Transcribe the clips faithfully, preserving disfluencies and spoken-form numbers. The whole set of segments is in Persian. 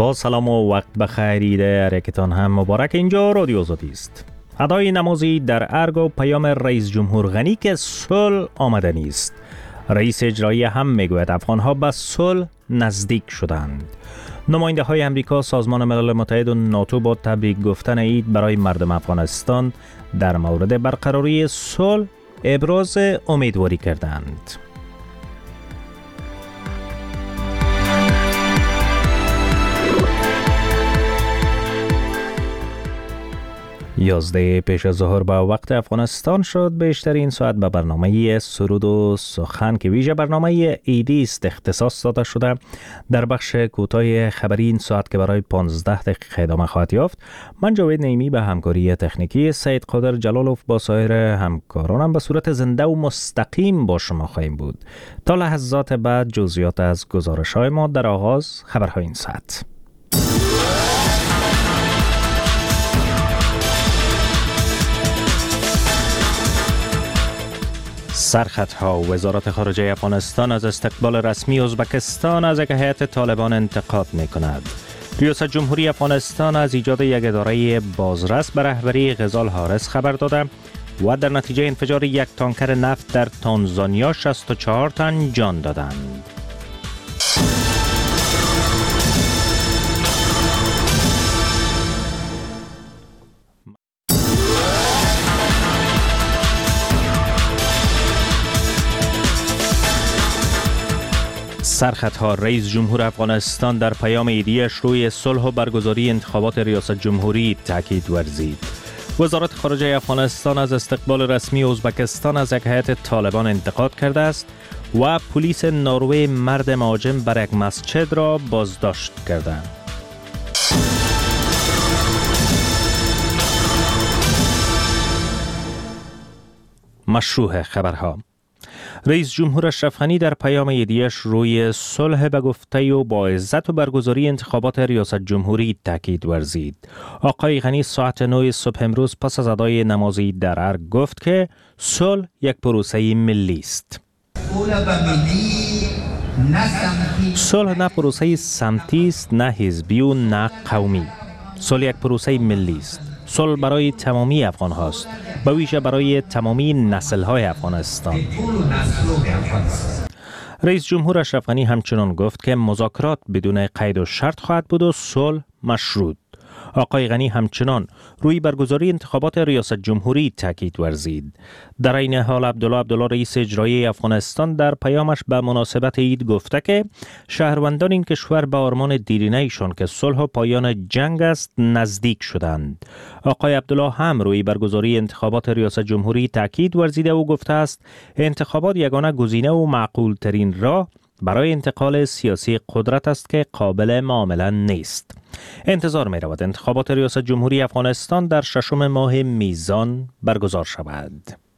با سلام و وقت بخیر ایده هرکتان هم مبارک. اینجا رادیو آزادی است. ادای نمازی در ارگ و پیام رئیس جمهور غنی که صلح آمده نیست. رئیس اجرایی هم میگوید افغانها به صلح نزدیک شدند. نماینده های امریکا، سازمان ملل متحد و ناتو با تبریک گفتن عید برای مردم افغانستان در مورد برقراری صلح ابراز امیدواری کردند. یازده پیش از ظهر به وقت افغانستان شد. بیشترین ساعت به برنامه سرود و سخن که ویژه برنامه عیدی است اختصاص داده شده. در بخش کوتاه خبری این ساعت که برای پانزده دقیقه ادامه خواهد یافت، من جاوید نعیمی به همکاری تکنیکی سید قادر جلالوف با سایر همکارانم به صورت زنده و مستقیم با شما خواهیم بود. تا لحظات بعد جزئیات از گزارش‌های ما. در آغاز خبرهای این ساعت. سرخطها. وزارت خارجه افغانستان از استقبال رسمی ازبکستان از یک هیئت طالبان انتقاد می کند. ریاست جمهوری افغانستان از ایجاد یک اداره بازرس به رهبری غزال حارس خبر داده و در نتیجه انفجار یک تانکر نفت در تانزانیا شصت و چهار تن جان دادند. سرخطها. رئیس جمهور افغانستان در پیام عیدیش روی صلح و برگزاری انتخابات ریاست جمهوری تاکید ورزید. وزارت خارجه افغانستان از استقبال رسمی ازبکستان از یک هیئت طالبان انتقاد کرده است و پلیس نروژ مرد مهاجم بر یک مسجد را بازداشت کرده. مشروع خبرها. رئیس جمهور اشرف غنی در پیام عیدیش روی صلح به گفته و با عزت و برگزاری انتخابات ریاست جمهوری تاکید ورزید. آقای غنی ساعت نه صبح امروز پس از ادای نماز عید در ارگ گفت که صلح یک پروسه ملی است. صلح نه پروسه سمتی است، نه حزبی و نه قومی. صلح یک پروسه ملی است. صلح برای تمامی افغان هاست، به ویژه برای تمامی نسل های افغانستان. رئیس جمهور اشرف غنی همچنان گفت که مذاکرات بدون قید و شرط خواهد بود و صلح مشروط. آقای غنی همچنان روی برگزاری انتخابات ریاست جمهوری تاکید ورزید. در این حال عبدالله عبدالله رئیس اجرایی افغانستان در پیامش به مناسبت عید گفته که شهروندان این کشور به آرمان دیرینه ایشان که صلح و پایان جنگ است نزدیک شدند. آقای عبدالله هم روی برگزاری انتخابات ریاست جمهوری تاکید ورزیده و گفته است انتخابات یگانه گزینه و معقول ترین راه برای انتقال سیاسی قدرت است که قابل معامله نیست. انتظار می رود انتخابات ریاست جمهوری افغانستان در ششم ماه میزان برگزار شود.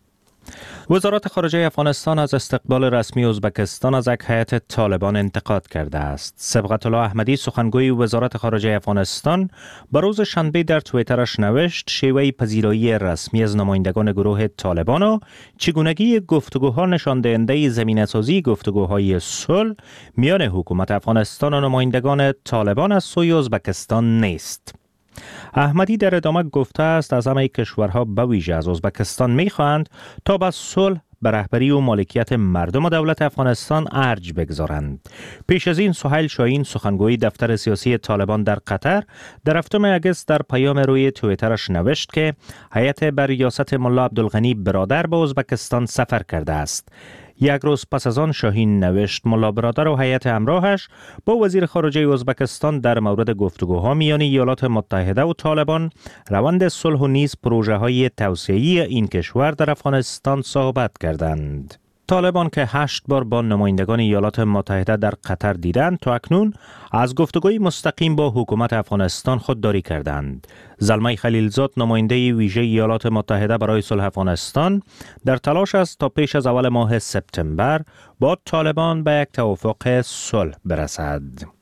وزارت خارجه افغانستان از استقبال رسمی ازبکستان از یک هیئت طالبان انتقاد کرده است. صبغت الله احمدی سخنگوی وزارت خارجه افغانستان به روز شنبه در توییترش نوشت شیوه پذیرایی رسمی از نمایندگان گروه طالبان و چگونگی گفتگوها نشان دهنده زمینه‌سازی گفتگوهای صلح میان حکومت افغانستان و نمایندگان طالبان از سوی ازبکستان نیست. احمدی در ادامه گفته است از همه کشورها به ویژه از ازبکستان می‌خواهند تا به صلح به رهبری و مالکیت مردم و دولت افغانستان ارج بگذارند. پیش از این سهیل شاهین سخنگوی دفتر سیاسی طالبان در قطر در هفتم اگست در پیام روی توییترش نوشت که هیئت بر ریاست ملا عبدالغنی برادر به ازبکستان سفر کرده است. یک روز پس از آن شاهین نوشت ملا برادر و هیئت همراهش با وزیر خارجه ازبکستان در مورد گفتگوها میان ایالات متحده و طالبان، روند صلح و نیز پروژه های توسعه‌ای این کشور در افغانستان صحبت کردند. طالبان که هشت بار با نمایندگان ایالات متحده در قطر دیدند تا اکنون از گفتگوی مستقیم با حکومت افغانستان خودداری کردند. زلمه خلیلزاد نماینده ویژه ایالات متحده برای صلح افغانستان در تلاش است تا پیش از اول ماه سپتامبر با طالبان به یک توافق صلح برسد.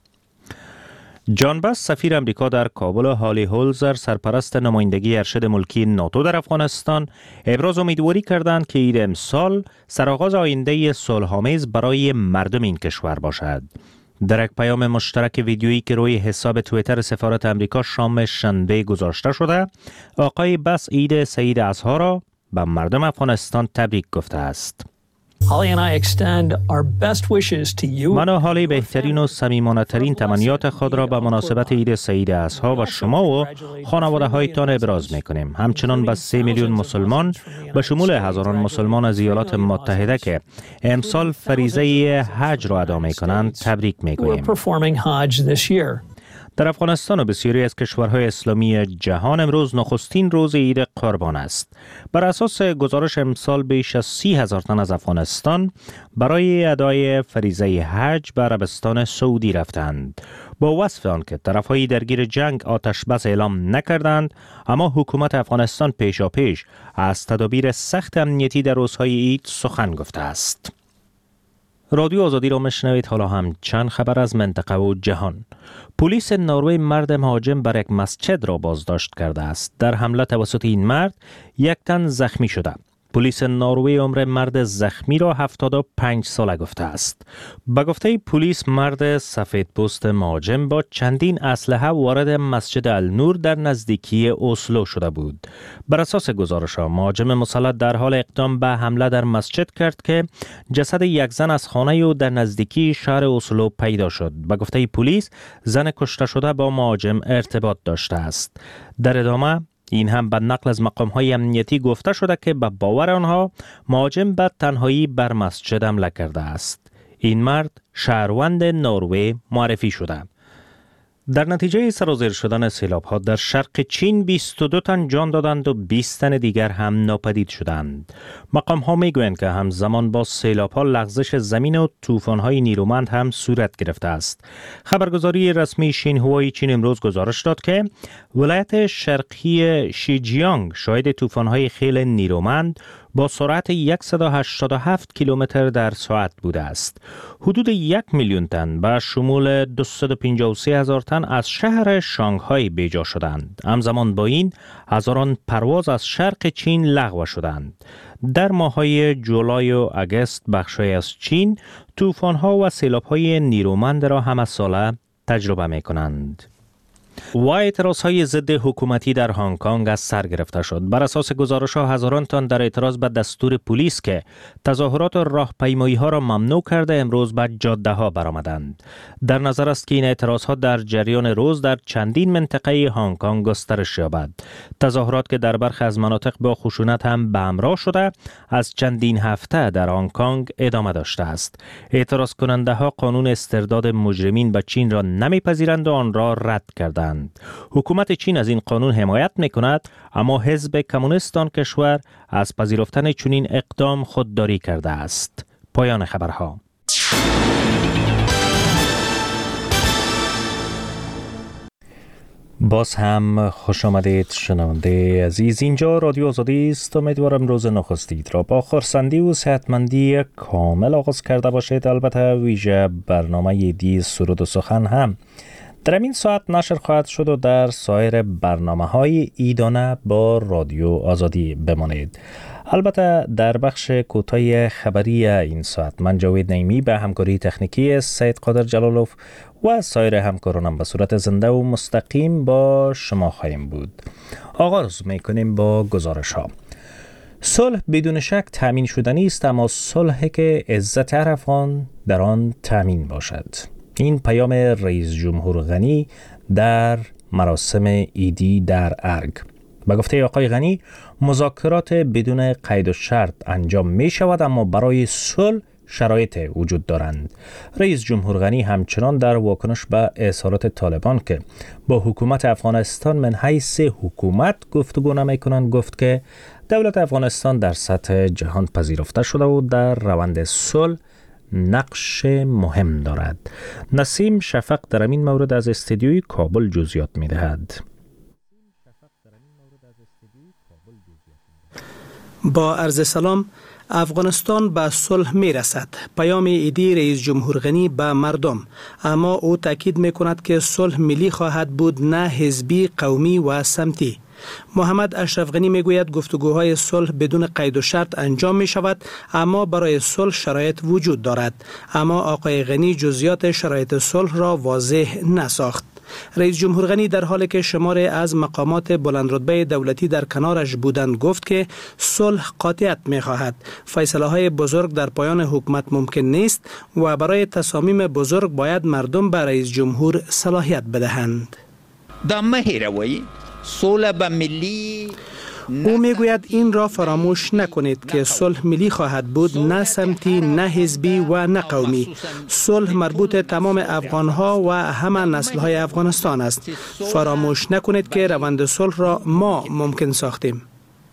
جان بس سفیر امریکا در کابل و هالی هولزر سرپرست نمایندگی ارشد ملکی ناتو در افغانستان ابراز امیدواری کردند که عید امسال سرآغاز آینده صلح‌آمیز برای مردم این کشور باشد. در یک پیام مشترک ویدیویی که روی حساب توییتر سفارت امریکا شام شنبه گذاشته شده، آقای بس عید سعید اضحی را به مردم افغانستان تبریک گفته است. من و حالی بهترین و صمیمانه ترین تمنیات خود را به مناسبت عید سعید اضحی و شما و خانواده هایتان ابراز می کنیم. همچنان به سه میلیون مسلمان به شمول هزاران مسلمان از ایالات متحده که امسال فریضه حج را ادا می کنند تبریک می گوییم. در افغانستان و بسیاری از کشورهای اسلامی جهان امروز نخستین روز عید قربان است. بر اساس گزارش امسال بیش از سی هزار تن از افغانستان برای ادای فریضه حج به عربستان سعودی رفتند. با وصف آنکه طرفهای درگیر جنگ آتش بس اعلام نکردند، اما حکومت افغانستان پیشاپیش از تدابیر سخت امنیتی در روزهای عید سخن گفته است. رادیو آزادی را میشنوید. حالا هم چند خبر از منطقه و جهان. پلیس نروژ مرد مهاجم بر یک مسجد را بازداشت کرده است. در حمله توسط این مرد یک تن زخمی شده. پلیس نروژ عمر مرد زخمی را هفتاد و پنج ساله گفته است. به گفته پلیس مرد سفید پوست مهاجم با چندین اسلحه وارد مسجد النور در نزدیکی اسلو شده بود. بر اساس گزارش ها مهاجم مسلح در حال اقدام به حمله در مسجد کرد که جسد یک زن از خانه او در نزدیکی شهر اسلو پیدا شد. به گفته پلیس زن کشته شده با مهاجم ارتباط داشته است. در ادامه این هم به نقل از مقام‌های امنیتی گفته شده که به باور آنها مهاجم به تنهایی بر مسجد حمله کرده است. این مرد شهروند نروژ معرفی شده. در نتیجه سرازیر شدن سیلاب‌ها در شرق چین بیست و دو تن جان دادند و بیست تن دیگر هم ناپدید شدند. مقام‌ها می‌گویند که همزمان با سیلاب‌ها لغزش زمین و طوفان‌های نیرومند هم صورت گرفته است. خبرگزاری رسمی شینهوای چین امروز گزارش داد که ولایت شرقی شیجیانگ شاهد طوفان‌های خیل نیرومند با سرعت صد و هشتاد و هفت کیلومتر در ساعت بوده است. حدود یک میلیون تن به شمول دویست و پنجاه و سه هزار تن از شهر شانگهای بیجا شدند. همزمان با این هزاران پرواز از شرق چین لغو شدند. در ماه‌های جولای و آگوست بخش‌های از چین طوفان‌ها و سیلاب‌های نیرومند را همه ساله تجربه می‌کنند. و اعتراضهای ضد حکومتی در هنگ کنگ از سر گرفته شد. بر اساس گزارش ها هزاران تن در اعتراض به دستور پلیس که تظاهرات و راهپیمایی ها را ممنوع کرده امروز به جاده ها برآمدند. در نظر است که این اعتراض ها در جریان روز در چندین منطقه هنگ کنگ گسترش یابد. تظاهرات که در برخی از مناطق با خشونت هم به همراه شده از چندین هفته در هنگ کنگ ادامه داشته است. اعتراض کننده ها قانون استرداد مجرمین به چین را نمیپذیرند و آن را رد کردند. حکومت چین از این قانون حمایت میکند، اما حزب کمونیست آن کشور از پذیرفتن چنین اقدام خودداری کرده است. پایان خبرها. باز هم خوش آمدید شنونده عزیز. اینجا رادیو آزادی است. امیدوارم روز نخستید را با خرسندی و صحتمندی کامل آغاز کرده باشید. البته ویژه برنامه دی سرود و سخن هم در این ساعت نشر خواهد شد و در سایر برنامه های ایدانه با رادیو آزادی بمانید. البته در بخش کوتاه خبری این ساعت من جاوید نعیمی به همکاری تکنیکی سید قادر جلالوف و سایر همکارانم به صورت زنده و مستقیم با شما خواهیم بود. آغاز میکنیم با گزارش ها. صلح بدون شک تامین شدنی است، اما صلحی که عزت هر افغان در آن تامین باشد. این پیام رئیس جمهور غنی در مراسم عیدی در ارگ. به گفته آقای غنی مذاکرات بدون قید و شرط انجام می شود، اما برای صلح شرایط وجود دارند. رئیس جمهور غنی همچنان در واکنش به اظهارات طالبان که با حکومت افغانستان من حیث حکومت گفتگو نمی کنند گفت که دولت افغانستان در سطح جهان پذیرفته شده و در روند صلح نقش مهم دارد. نسیم شفق در این مورد از استودیوی کابل جزئیات می دهد. با عرض سلام، افغانستان به صلح می رسد. پیام عیدی رئیس جمهور غنی به مردم، اما او تاکید می کند که صلح ملی خواهد بود، نه حزبی، قومی و سمتی. محمد اشرف غنی میگوید گفتگوهای صلح بدون قید و شرط انجام می شود، اما برای صلح شرایط وجود دارد. اما آقای غنی جزئیات شرایط صلح را واضح نساخت. رئیس جمهور غنی در حالی که شماری از مقامات بلندرتبه دولتی در کنارش بودند گفت که صلح قاطعیت می خواهد. فیصله های بزرگ در پایان حکومت ممکن نیست و برای تصامیم بزرگ باید مردم به رئیس جمهور صلاحیت بدهند. او میگوید این را فراموش نکنید که صلح ملی خواهد بود، نه سمتی، نه حزبی و نه قومی. صلح مربوط تمام افغانها و همه نسل‌های افغانستان است. فراموش نکنید که روند صلح را ما ممکن ساختیم.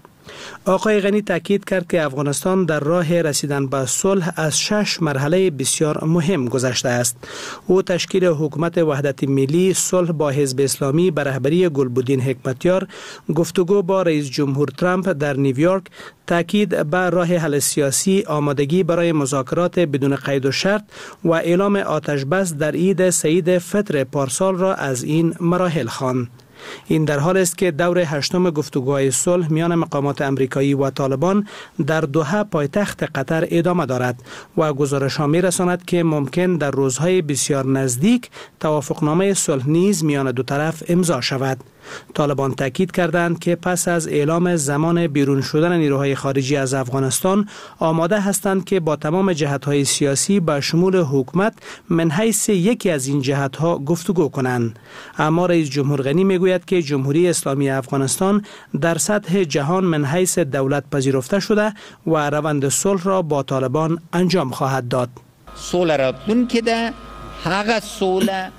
آقای غنی تاکید کرد که افغانستان در راه رسیدن به صلح از شش مرحله بسیار مهم گذشته است. او تشکیل حکومت وحدت ملی، صلح با حزب اسلامی به رهبری گلبدین حکمتیار، گفتگو با رئیس جمهور ترامپ در نیویورک، تاکید بر راه حل سیاسی، آمادگی برای مذاکرات بدون قید و شرط و اعلام آتش بس در عید سعید فطر پارسال را از این مراحل خواند. این در حال است که دور هشتم گفتگوهای صلح میان مقامات امریکایی و طالبان در دوحه پایتخت قطر ادامه دارد و گزارش‌ها می‌رساند که ممکن در روزهای بسیار نزدیک توافقنامه صلح نیز میان دو طرف امضا شود. طالبان تاکید کردند که پس از اعلام زمان بیرون شدن نیروهای خارجی از افغانستان آماده هستند که با تمام جهت‌های سیاسی به شمول حکومت من حیث یکی از این جهت‌ها گفتگو کنند. اما رئیس جمهور غنی میگوید که جمهوری اسلامی افغانستان در سطح جهان من حیث دولت پذیرفته شده و روند صلح را با طالبان انجام خواهد داد. صلح را دون که ده هغه صلح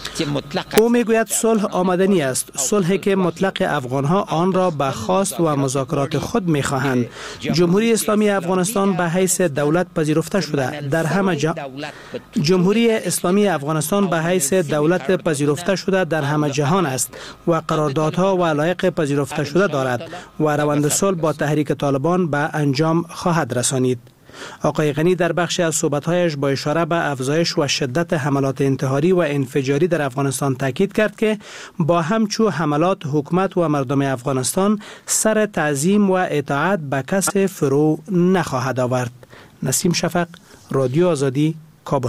او میگوید صلح آمدنی است، صلحی که مطلق افغانها آن را به خواست و مذاکرات خود میخواهند. جمهوری اسلامی افغانستان به حیث دولت پذیرفته شده در همه جا... جمهوری اسلامی افغانستان به حیث دولت پذیرفته شده در همه جهان است و قراردادها و علایق پذیرفته شده دارد و روند صلح با تحریک طالبان به انجام خواهد رسانید. آقای غنی در بخشی از صحبت‌هایش با اشاره به افزایش و شدت حملات انتحاری و انفجاری در افغانستان تاکید کرد که با همچو حملات حکومت و مردم افغانستان سر تعظیم و اطاعت به کس فرو نخواهد آورد. نسیم شفق، رادیو آزادی، کابل.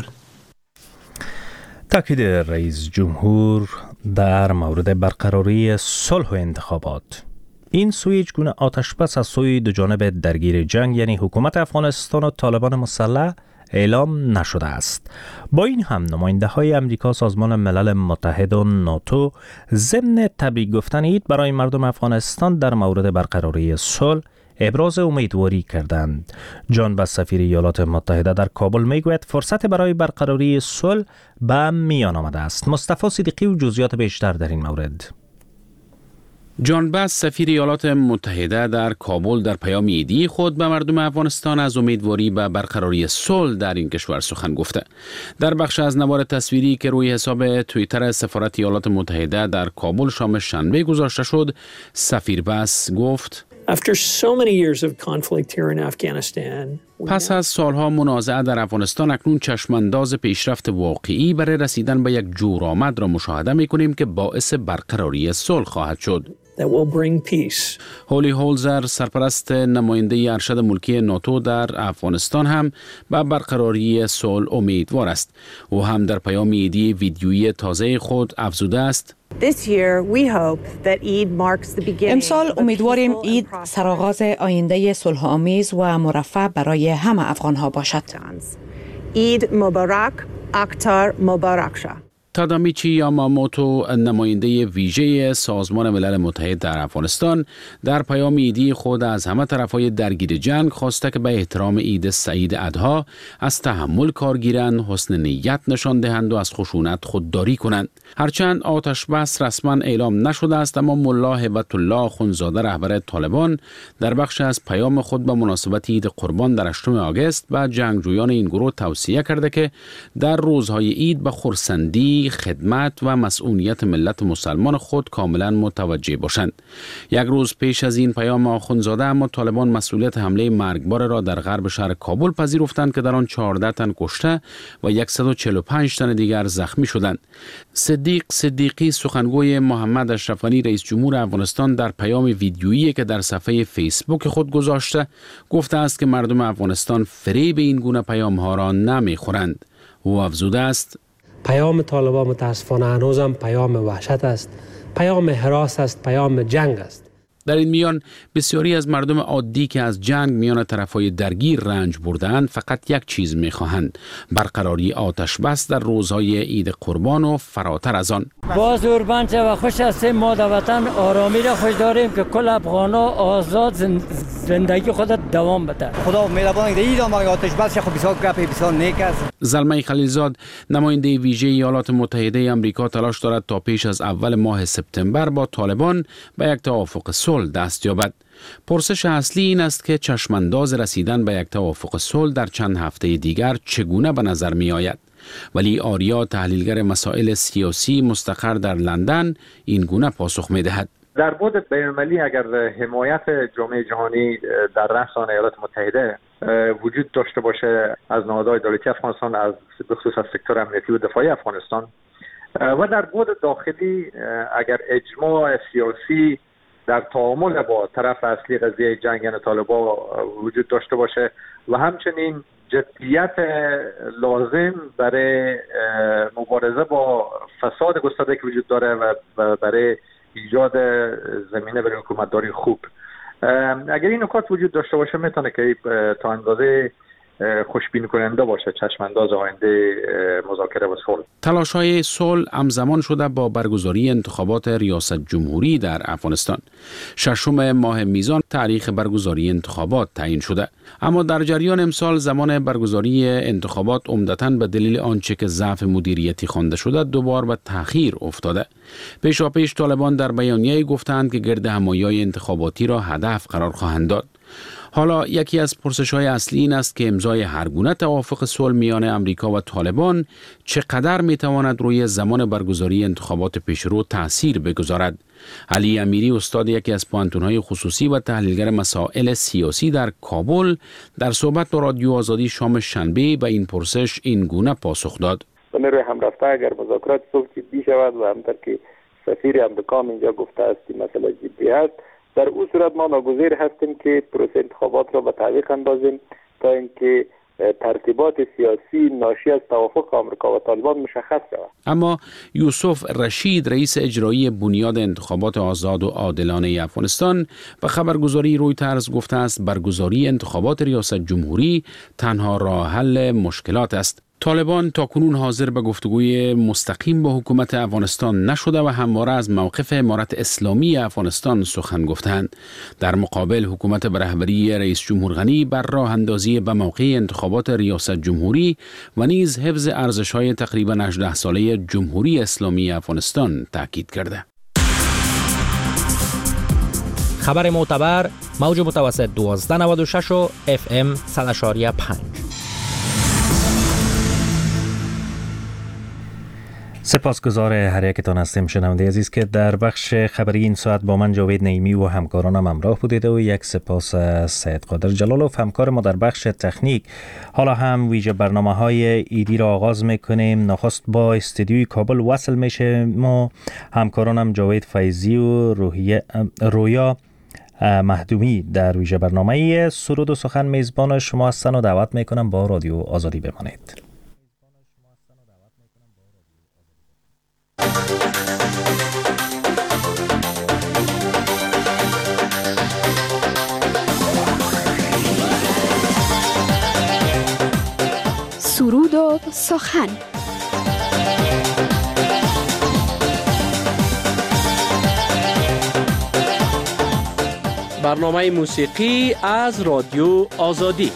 تاکید رئیس جمهور در مورد برقراری صلح و انتخابات. این سویچ گونه آتش بس از سوی دو جانب درگیر جنگ یعنی حکومت افغانستان و طالبان مسلح اعلام نشده است. با این هم نماینده های امریکا، سازمان ملل متحد و ناتو ضمن تبریک گفتن عید برای مردم افغانستان در مورد برقراری صلح ابراز امیدواری کردند. جان بس سفیر ایالات متحده در کابل میگوید فرصت برای برقراری صلح به میان آمده است. مصطفی صدیقی و جزئیات بیشتر در این مورد. جان بس سفیر ایالات متحده در کابل در پیام عیدی خود به مردم افغانستان از امیدواری به برقراری صلح در این کشور سخن گفته. در بخش از نوار تصویری که روی حساب توییتر سفارت ایالات متحده در کابل شام شنبه گذاشته شد، سفیر بس گفت: After so many years of conflict here in Afghanistan, پس از سالها منازعه در افغانستان اکنون چشمانداز پیشرفت واقعی برای رسیدن به یک جورآمد را مشاهده می‌کنیم که باعث برقراری صلح خواهد شد. that will bring peace. هولی هولزر، سرپرست نماینده ارشد ملکی ناتو در افغانستان، هم به برقراری صلح امیدوار است. او هم در پیام عیدی ویدیویی تازه خود افزوده است: امسال امیدواریم عید سرآغاز آینده صلح آمیز و مرفه برای همه افغان‌ها باشد. عید مبارک، اکتر مبارک شد. تادامیچی یاماموتو، نماینده ویژه سازمان ملل متحد در افغانستان، در پیام عیدی خود از همه طرفهای درگیر جنگ خواسته که به احترام عید سعید اضحی از تحمل کار گیرند، حسن نیت نشان دهند و از خشونت خودداری کنند. هرچند آتش بس رسما اعلام نشده است، اما ملا هیبت الله اخوندزاده، رهبر طالبان، در بخش از پیام خود به مناسبت عید قربان در هشتم آگوست به جنگجویان این گروه توصیه کرده که در روزهای عید به خرسندی، همکاری، خدمت و مسئولیت ملت مسلمان خود کاملا متوجه باشند. یک روز پیش از این پیام آخوندزاده اما طالبان مسئولیت حمله مرگبار را در غرب شهر کابل پذیرفتند که در آن چهارده تن کشته و صد و چهل و پنج تن دیگر زخمی شدند. صدیق صدیقی سخنگوی محمد اشرف غنی رئیس جمهور افغانستان در پیام ویدیویی که در صفحه فیسبوک خود گذاشته گفته است که مردم افغانستان فریب این گونه پیام ها را نمیخورند. او افزوده است: پیام طالبان متاسفانه هنوزم پیام وحشت است، پیام هراس است، پیام جنگ است. در این میان بسیاری از مردم عادی که از جنگ میان طرفهای درگیر رنج برده‌اند فقط یک چیز می‌خواهند: برقراری آتش بس در روزهای عید قربان و فراتر از آن. باز قربان و خوش هستیم، ما در وطن آرامی را خوش داریم که کل افغانا آزاد زندگی خود دوام بده. خدا مهربان است. عید ما آتش بس خو بسیار گپ بسیار نیک است. زلمه خلیلزاد نماینده ویژه ایالات متحده آمریکا تلاش دارد تا پیش از اول ماه سپتامبر با طالبان به یک توافق صلح دست یابد. پرسش اصلی این است که چشمانداز رسیدن به یک توافق صلح در چند هفته دیگر چگونه به نظر می آید. ولی آریا تحلیلگر مسائل سیاسی مستقر در لندن این گونه پاسخ می دهد: در بعد بین‌المللی اگر حمایت جامعه جهانی در رأس آن ایالات متحده وجود داشته باشه از نهادهای دولتی افغانستان، از بخصوص از سکتور امنیتی و دفاعی افغانستان، و در بعد داخلی اگر اجماع سیاسی در تعامل با طرف اصلی قضیه جنگ یعنی طالبان وجود داشته باشه و همچنین جدیت لازم برای مبارزه با فساد گسترده که وجود داره و برای ایجاد زمینه برای حکومتداری خوب، اگر این نکات وجود داشته باشه میتونه که تا اندازه خوشبین کننده باشه چشم انداز آینده مذاکره و صلح. تلاش‌های صلح همزمان شده با برگزاری انتخابات ریاست جمهوری در افغانستان. ششم ماه میزان تاریخ برگزاری انتخابات تعیین شده، اما در جریان امسال زمان برگزاری انتخابات عمدتاً به دلیل آنچه که ضعف مدیریتی خوانده شده دوبار به تأخیر افتاده. پیشاپیش طالبان در بیانیه‌ای گفتند که گرد همایی‌های انتخاباتی را هدف قرار خواهند داد. حالا یکی از پرسش‌های اصلی این است که امضای هر گونه توافق صلح میان امریکا و طالبان چقدر میتواند روی زمان برگزاری انتخابات پیشرو تأثیر بگذارد. علی امیری استاد یکی از پوانتون‌های خصوصی و تحلیلگر مسائل سیاسی در کابل در صحبت با رادیو آزادی شام شنبه به این پرسش این گونه پاسخ داد: به روی هم رفته اگر مذاکرات صلح جدی شود و همطور که سفیر امریکا اینجا گفته است که مسئله جدی است، در اون صورت ما ناگزیر هستیم که پروسه انتخابات را به تعویق اندازیم تا اینکه ترتیبات سیاسی ناشی از توافق آمریکا و طالبان مشخص شود. اما یوسف رشید رئیس اجرایی بنیاد انتخابات آزاد و عادلانه افغانستان به خبرگزاری رویترز گفته است برگزاری انتخابات ریاست جمهوری تنها راه حل مشکلات است. طالبان تاکنون حاضر به گفتگوی مستقیم با حکومت افغانستان نشده و همواره از موقف امارت اسلامی افغانستان سخن گفتند. در مقابل حکومت به رهبری رئیس جمهور غنی بر راه اندازی به موقع انتخابات ریاست جمهوری و نیز حفظ ارزش‌های تقریباً هجده ساله جمهوری اسلامی افغانستان تاکید کرده. خبر معتبر موج متوسط دوازده نود و شش و اف ام صد و پنج. سپاسگزار هر یکتان هستیم شنونده عزیز که در بخش خبری این ساعت با من جاوید نعیمی و همکارانم همراه بودید و یک سپاس از سید قادر جلالوف همکار ما در بخش تکنیک. حالا هم ویژه برنامه های ایدی را آغاز میکنیم. نخست با استودیوی کابل وصل میشه ما همکارانم جاوید فیضی و روحیه رویا مهدومی در ویژه برنامه سرود و سخن میزبان شما هستن و دعوت میکنم با رادیو آزادی بمانید. سرود و سخن. برنامه موسیقی از رادیو آزادی.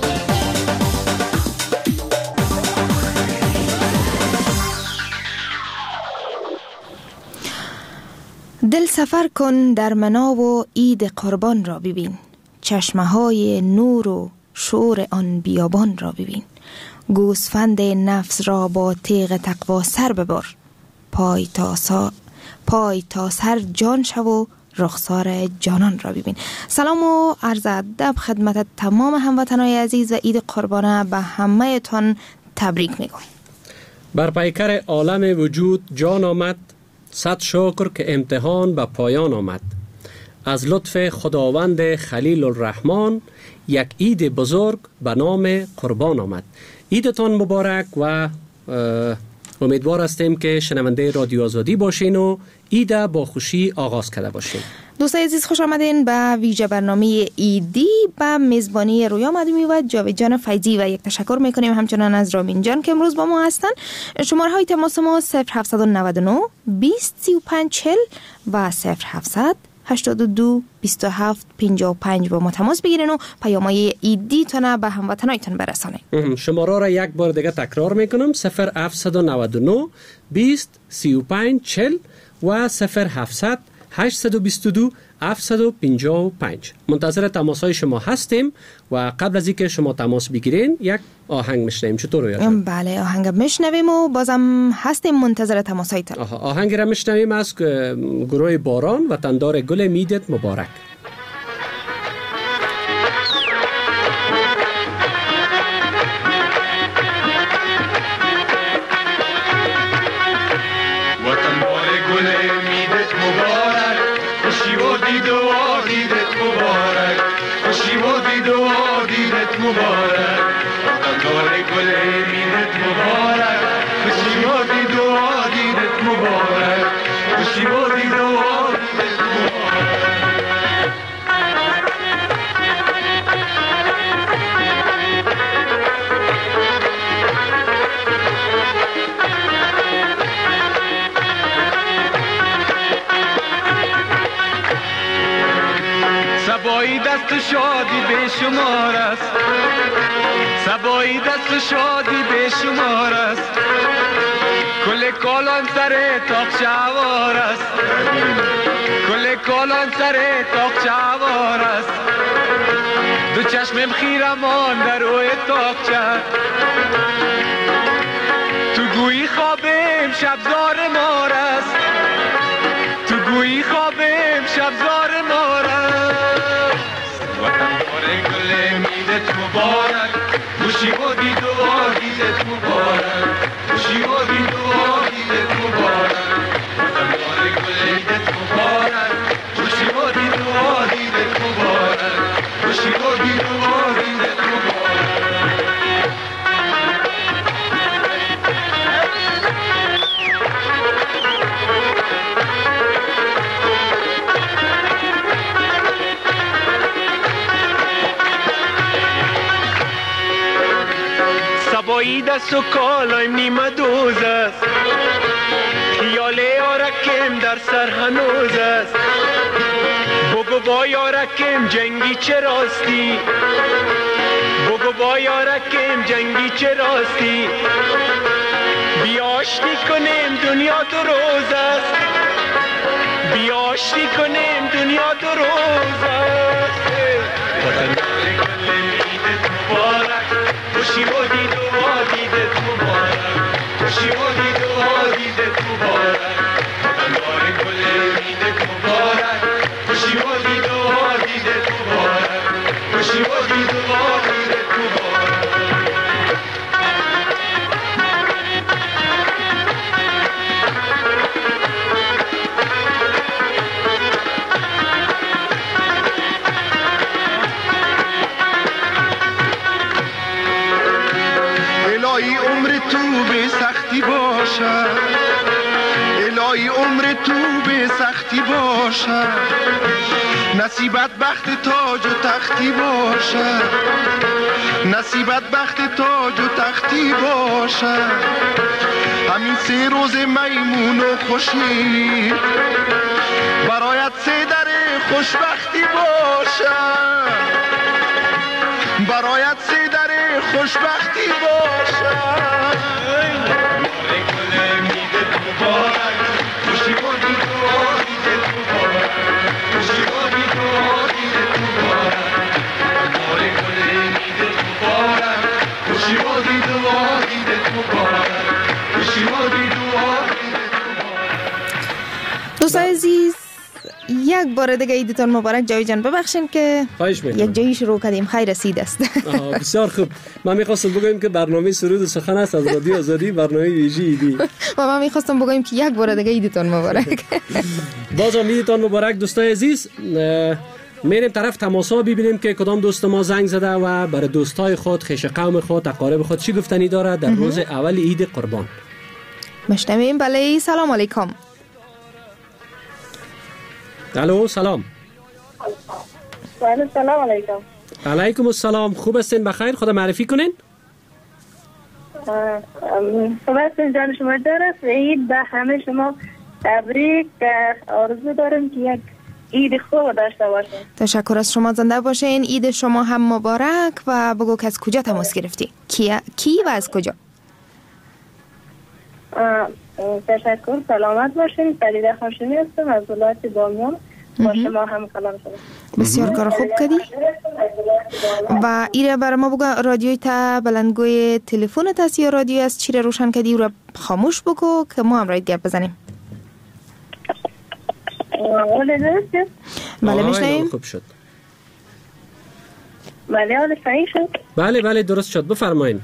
دل سفر کن در مناب و عید قربان را ببین، چشمه های نور و شور آن بیابان را ببین. گوسفند نفس را با تیغ تقوا سر ببر، پای تا, سا... پای تا سر جان شو و رخسار جانان را ببین. سلام و عرض ادب خدمت تمام هموطنان عزیز و عید قربانه به همه تان تبریک میگویم. بر پیکر عالم وجود جان آمد، صد شکر که امتحان به پایان آمد. از لطف خداوند خلیل الرحمن یک عید بزرگ به نام قربان آمد. عیدتان مبارک و امیدوار هستیم که شنونده رادیو آزادی باشین و عید با خوشی آغاز کرده باشین. دوستای عزیز خوش آمدین به ویژه برنامه ایدی به میزبانی رویا مدومی و جاوید جان فیضی و یک تشکر میکنیم همچنان از رامین جان که امروز با ما هستن. شماره های تماس ما صفر هفت نه نه بیست سی و پنج چهل و صفر هفت هشتاد و دو بیست و هفت پنجاه و پنج با ما تماس بگیرین و پیام‌های ایدی تونه به هموطنایتون برسانید. شماره را یک بار دیگه تکرار میکنم: صفر هفت نه نه بیست سی و پنج چهل و صفر هفت هشتصد و بیست و دو هفتصد و پنجاه و پنج. منتظر تماس‌های شما هستیم و قبل از اینکه شما تماس بگیرین یک آهنگ میشنویم. چطور رویا؟ بله، آهنگ میشنویم و بازم هستیم منتظر تماس‌هایتون. آها، آهنگ را میشنویم از گروه باران و تندار گل میدت مبارک. سبایی دست شادی به شمار است، سبایی دست شادی به شمار است، کل کالان سر تاق شوار است، کل کالان سر تاق شوار است، دو چشمم خیرمان در روی تاقچه، تو گویی خوابم شبزار مار است، تو گویی خوابم شبزار مار است. مبارک خوشی و دید و دیدت مبارک، خوشی و دید و دیدت مبارک، وطن‌دار گل عیدت مبارک، خوشی و دید و دیدت مبارک، خوشی و دید و دیدت مبارک. سبایی دست و کالایم نیمه دوز است، خیال یارکم در سر هنوز است، بگو با یارکم جنگی چه راستی، بگو با یارکم جنگی چه راستی، بیاشتی کنیم دنیا دو روز است، بیاشتی کنیم دنیا دو روز است. وطن‌دار گل عیدت مبارک، خوشی و دید و دیدت مبارک، خوشی و دید و دیدت مبارک، وطن‌دار گل عیدت مبارک، خوشی و دید و دیدت مبارک، خوشی و دید و دیدت مبارک. الهی عمر تو به سختی باشد، الهی عمر تو به سختی باشد، نصیبت بخت تاج و تختی باشد، نصیبت بخت تاج و تختی باشد، همین سه روز میمون و خوشی برایت سه در خوشبختی باشد، برایت سه در خوشبختی باشد. گل میدت مبارک، خوشی و دید و دیدت مبارک، خوشی و دید و دیدت مبارک، گل میدت مبارک، خوشی و دید و دیدت مبارک، خوشی و دید و دیدت مبارک. یک بار دیگه عیدتان مبارک جاوید جان. ببخشیم که یک جایی شروع کردیم خیر رسید است. بسیار خوب. من میخواستم بگویم که برنامه سرود و سخن است از رادیو آزادی، برنامه ویژه عیدی. و من میخواستم بگویم که یک بار دیگه عیدتان مبارک. بازم عیدتان مبارک دوستای عزیز. میریم طرف تماسا ببینیم که کدام دوست ما زنگ زده و برای دوستای خود، خویش قوم خود، اقارب خود چی گفتنی داره در روز اول عید قربان. مشنویم. بله سلام علیکم. الو سلام. بله سلام علیکم. علیکم السلام. خوب هستین؟ بخیر؟ خود معرفی کنین. خوب هستین جان شما درست. عید به همه شما تبریک. آرزو دارم که یک عید خوب داشته باشین. تشکر از شما. زنده باشین. عید شما هم مبارک. و بگو که از کجا تماس گرفتی؟ کی کی و از کجا؟ تشکر. سلامت باشین. فریده خاشمی هستم از ولایت بامیان. با شما هم کلام شدم. بسیار کار خوب کردی. و ایره برای ما بگو رادیوی تا بلندگوی تلفونت است یا رادیوی است چی روشن کردی و خاموش بگو که ما هم راید گپ بزنیم. اوله درسته؟ بله میشنیم. خوب شد. بله اوله صحیح شد. بله بله درست شد. بفرمایید.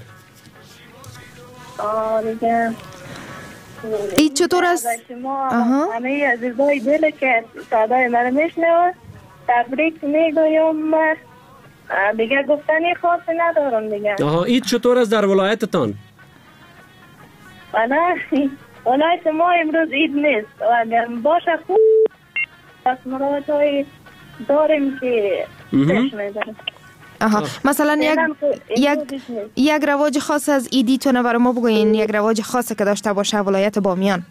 آره ای چطور است؟ آها. همه عزیزای دل که صدای من میشنوه تبریک میگویم. دیگه گفتنی خاصی ندارم دیگه. آها عید چطور است در ولایتتان؟ بله ولایت ما امروز عید نیست و اگر باشه خوب پس مراتبی داریم که چشم میزنیم. آها مثلا یک یک یک رواج خاص از عیدی تونه برای ما بگوین. یک رواج خاصی که داشته باشه ولایت بامیان.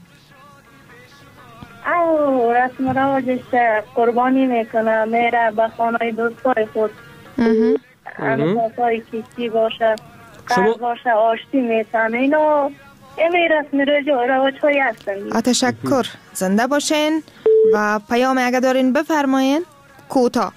او رسم رواجش قربانی میکنه، میره به خانه دوستای خود. انفاسای کیسی باشه، قرد باشه، آشتی میتن. اینا امی رسم رواج های هستن. تشکر. زنده باشین. و پیام اگه دارین بفرمایین کوتاه.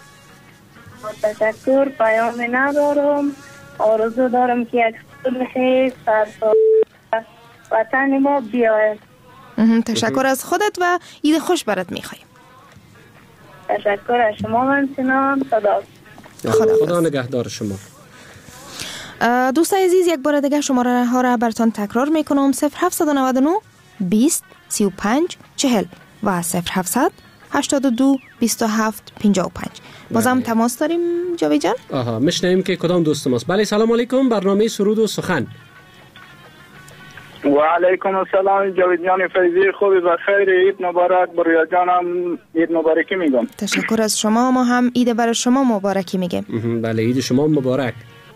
تشکر. پیامی ندارم. آرزو دارم که یک صلح سرسام وطن ما بیاید. تشکر از خودت و عید خوش برات میخوایم. تشکر از شما. همچنان خدا خدا, خدا نگهدار شما. دوستان عزیز یک بار دیگه شماره ها را براتون تکرار میکنم. صفر هفتصد و نود و نه بیست سی و پنج چهل و صفر هفتصد هشتاد و دو بیست و هفت پنجاه و پنج. بازم تماس داریم جاوید جان. آها میشنویم که کدام دوست ماست. بله سلام علیکم. برنامه سرود و سخن. و علیکم السلام جاوید جان فیضی. خوبی بخیر. عید مبارک. بریا جانم عید مبارکی میگم. تشکر از شما. ما هم عید برای شما مبارکی میگیم. بله عید شما مبارک.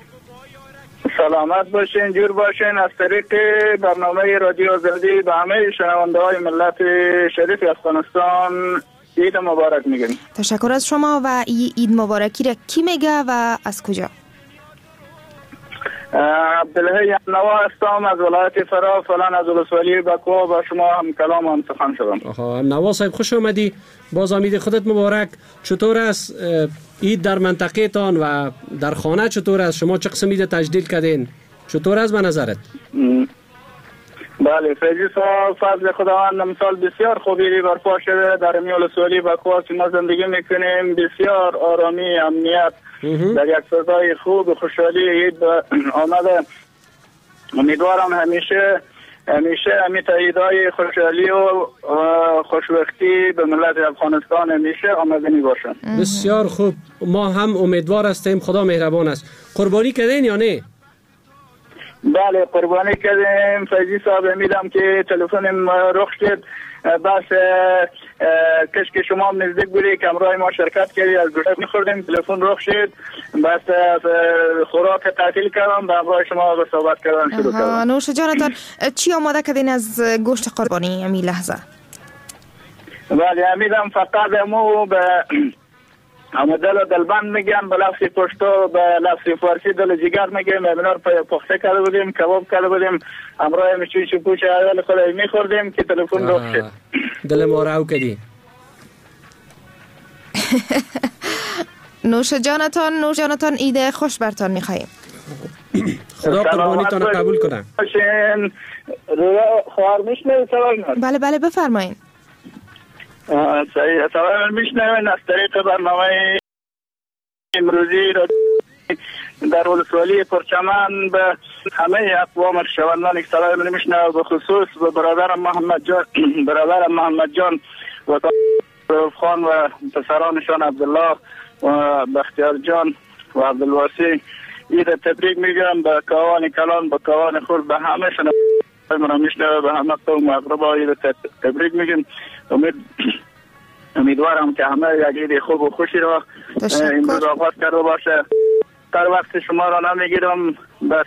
سلامت باشین، جور باشین. از طریق برنامه رادیو آزادی به همه شنونده های ملت شریف افغانستان عید مبارک میگیم. تشکر از شما. و عید مبارکی را کی میگه و از کجا؟ عبدالحی نوا هستم از ولایت فرا، فلان از ولسوالی بکو. با شما هم کلام هم سخن شدم. آها نوا صاحب خوش آمدی. باز عید خودت مبارک. چطور است عید در منطقه تان و در خانه چطور است؟ شما چه قسم عید تجلیل کردین؟ چطور است به نظرت؟ بله فیضی صاحب فضل خداوند امسال بسیار خوبی برپا شده در میول سوالی بکو که ما زندگی میکنیم. بسیار آرامی، امنیت، در یک فضای خوب خوشحالی عید آمده. امیدوارم همیشه همیشه همیشه عیدهای خوشحالی و خوشبختی به ملت افغانستان همیشه آمدنی باشن. بسیار خوب. ما هم امیدوار هستیم. خدا مهربان است. قربانی کردین یا نه؟ بله قربانی کردیم فیضی صاحب. امیدم که تلفنم رخ شد. بس کش که شما نزدیک بودی که امروز ما شرکت کردی از گوشت میخوردیم. تلفن رخ شد. بس خوراک تعطیل کردم به امروز شما به صحبت کردن شروع کردم. نوش جانتان. چی آماده کردین از گوشت قربانی امی لحظه؟ بله امیدم فقط امو به اما دل و دلبند میگن، به لفظی پشتو به لفظی فارسی دل جگر میگیم. اینا رو پخته کرده بودیم، کباب کرده بودیم. امروز میچوی چپوچ اول خدای میخوردیم که تلفن رخ شد. دل ما راو کردی. نوش جانتان. نوش جانتان. عید خوش برتان میخواییم. خدا قربانیتان قبول کنه. خواهر میشنوید؟ بله بله بفرمایید. صحیح. سلام میشنوین از طریق برنامه امروزی را در ولسوالی پرچمن به همه اقوام شنوندگان سلام میشنوم، به خصوص به برادرم محمد جان برادرم محمد جان و رؤوف خان و پسرانشان عبدالله و بختیار جان و عبدالواسی عید تبریک میگم. به کاوان کلان، به کاوان خود، به همه شنوندگان میشنوم، به همه قوم اقربا عید تبریک میگم. امید امیدوارم که همه یک عید خوب و خوشی را امروز آغاز کرده باشه. در وقت شما را نمیگیرم، بس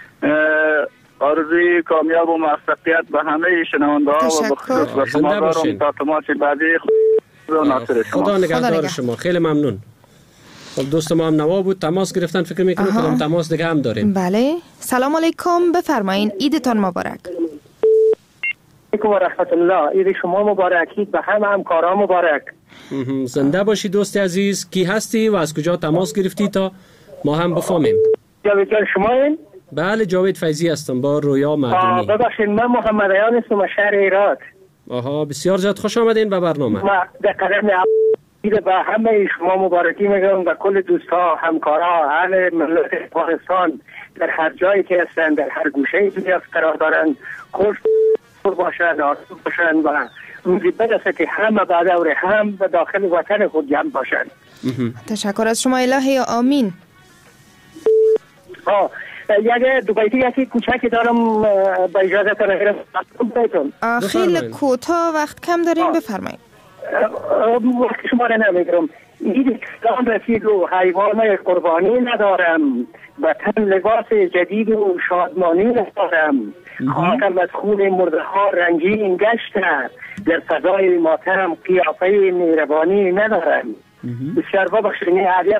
آرزوی کامیاب و موفقیت به همه شنونده ها و به خصوص به شما دارم تا تماس بعدی. خدا ناصر شما. خدا نگهدار شما. خیلی ممنون. خب دوست ما هم نوا بود، تماس گرفتن، فکر میکنم کدام تماس دیگه هم داریم. بله. سلام علیکم، بفرمایین. عیدتان مبارک. علیکم و رحمت الله. عید شما مبارک، عید به همه همکارا مبارک. زنده باشی دوست عزیز. کی هستی و از کجا تماس گرفتی تا ما هم بفهمیم؟ جاوید جان شما این؟ بله جاوید فیضی هستم با رویا معدومی. ببخشید من محمد عیان هستم از شهر هرات. آها بسیار زیاد خوش آمدین به برنامه. ما در قدم عید به همه شما مبارکی میگم و کل دوستا، همکارا، اهل ملت افغانستان در هر جایی که هستن، در هر گوشه دنیا قرار دارن، خوش باشن، آسود باشن و روزی برسه که همه بعد اور هم به داخل وطن خود جمع باشن. تشکر از شما. الهی آمین. ها یک دو بیتی یکی کوچکی دارم با اجازه تنگرم بیتون. خیلی کوتاه، وقت کم داریم، بفرمایید. وقت شما را نمیگرم. عید اسلام رسید و حیوان قربانی ندارم، وطن لباس جدید و شادمانی ندارم، خاکم از خون مرده ها رنگین گشته، در فضای ماتم قیافه مهربانی ندارم. بسیار ببخشید عالیه.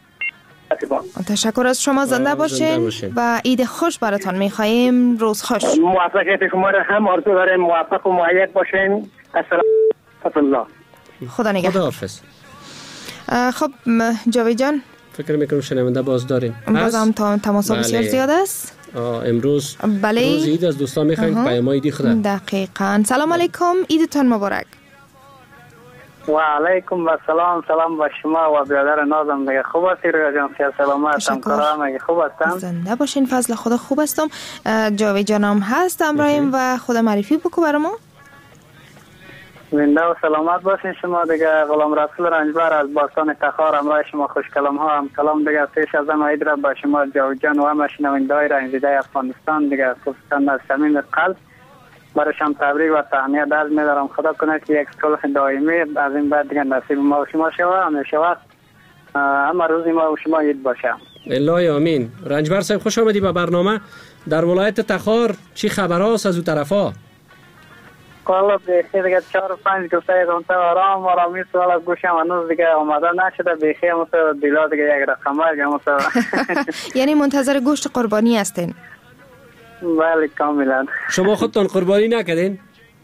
تشکر از شما. زنده باشین و عید خوش براتان میخواییم. روز خوش. موفقیت شما را هم آرزو دارم، موفق و معید باشین. السلام الله. خدا نگهدار. خدا حافظ. خب جاوید جان فکر میکنم شنونده باز داریم. بازم تا تماس بسیار زیاد است. امروز بله. روز عید از دوستان میخوایم پیام عیدی خدا. دقیقاً. سلام علیکم، عیدتان مبارک. و علیکم و سلام. سلام با شما و برادر نازم دیگه. خوب هستی رویا جان؟ خیلی سلامت. همکارام دیگه خوب هستن؟ زنده باشین، فضل خدا خوب هستم. جاوید جانم هست امرایم و خدا معرفی بکو برامو. زنده و سلامت باشین شما دیگه. غلام رسول رنجبر از باستان تخار امرای شما خوش کلام ها هم کلام دیگه. پیش از آن عید را با شما جاوید جان و همه شنونده‌های رنجیده افغانستان دیگه خصوصا از صمیم قلب برایشان تبریک و تهنیت عرض می‌دارم. خدا کنه که یک صلح دائمی از این بعد دیگه نصیب ما و شما شود، همیشه وقت همه روزی ما و شما عید باشه. الله آمین. رنجبر صاحب خوش آمدی به برنامه. در ولایت تخار چی خبر هاست از اون طرفا؟ والا بیخی دیگه چهار و پنج گفته از اون طرف آرام آرامی سوال از گوشم هنوز دیگه آماده نشده. بیخی مثلا دیلا دیگه یک رقم هایی مثلا یعنی منتظر گوشت قربانی هستین؟ بله کاملا. شما خودتان قربانی نکردین؟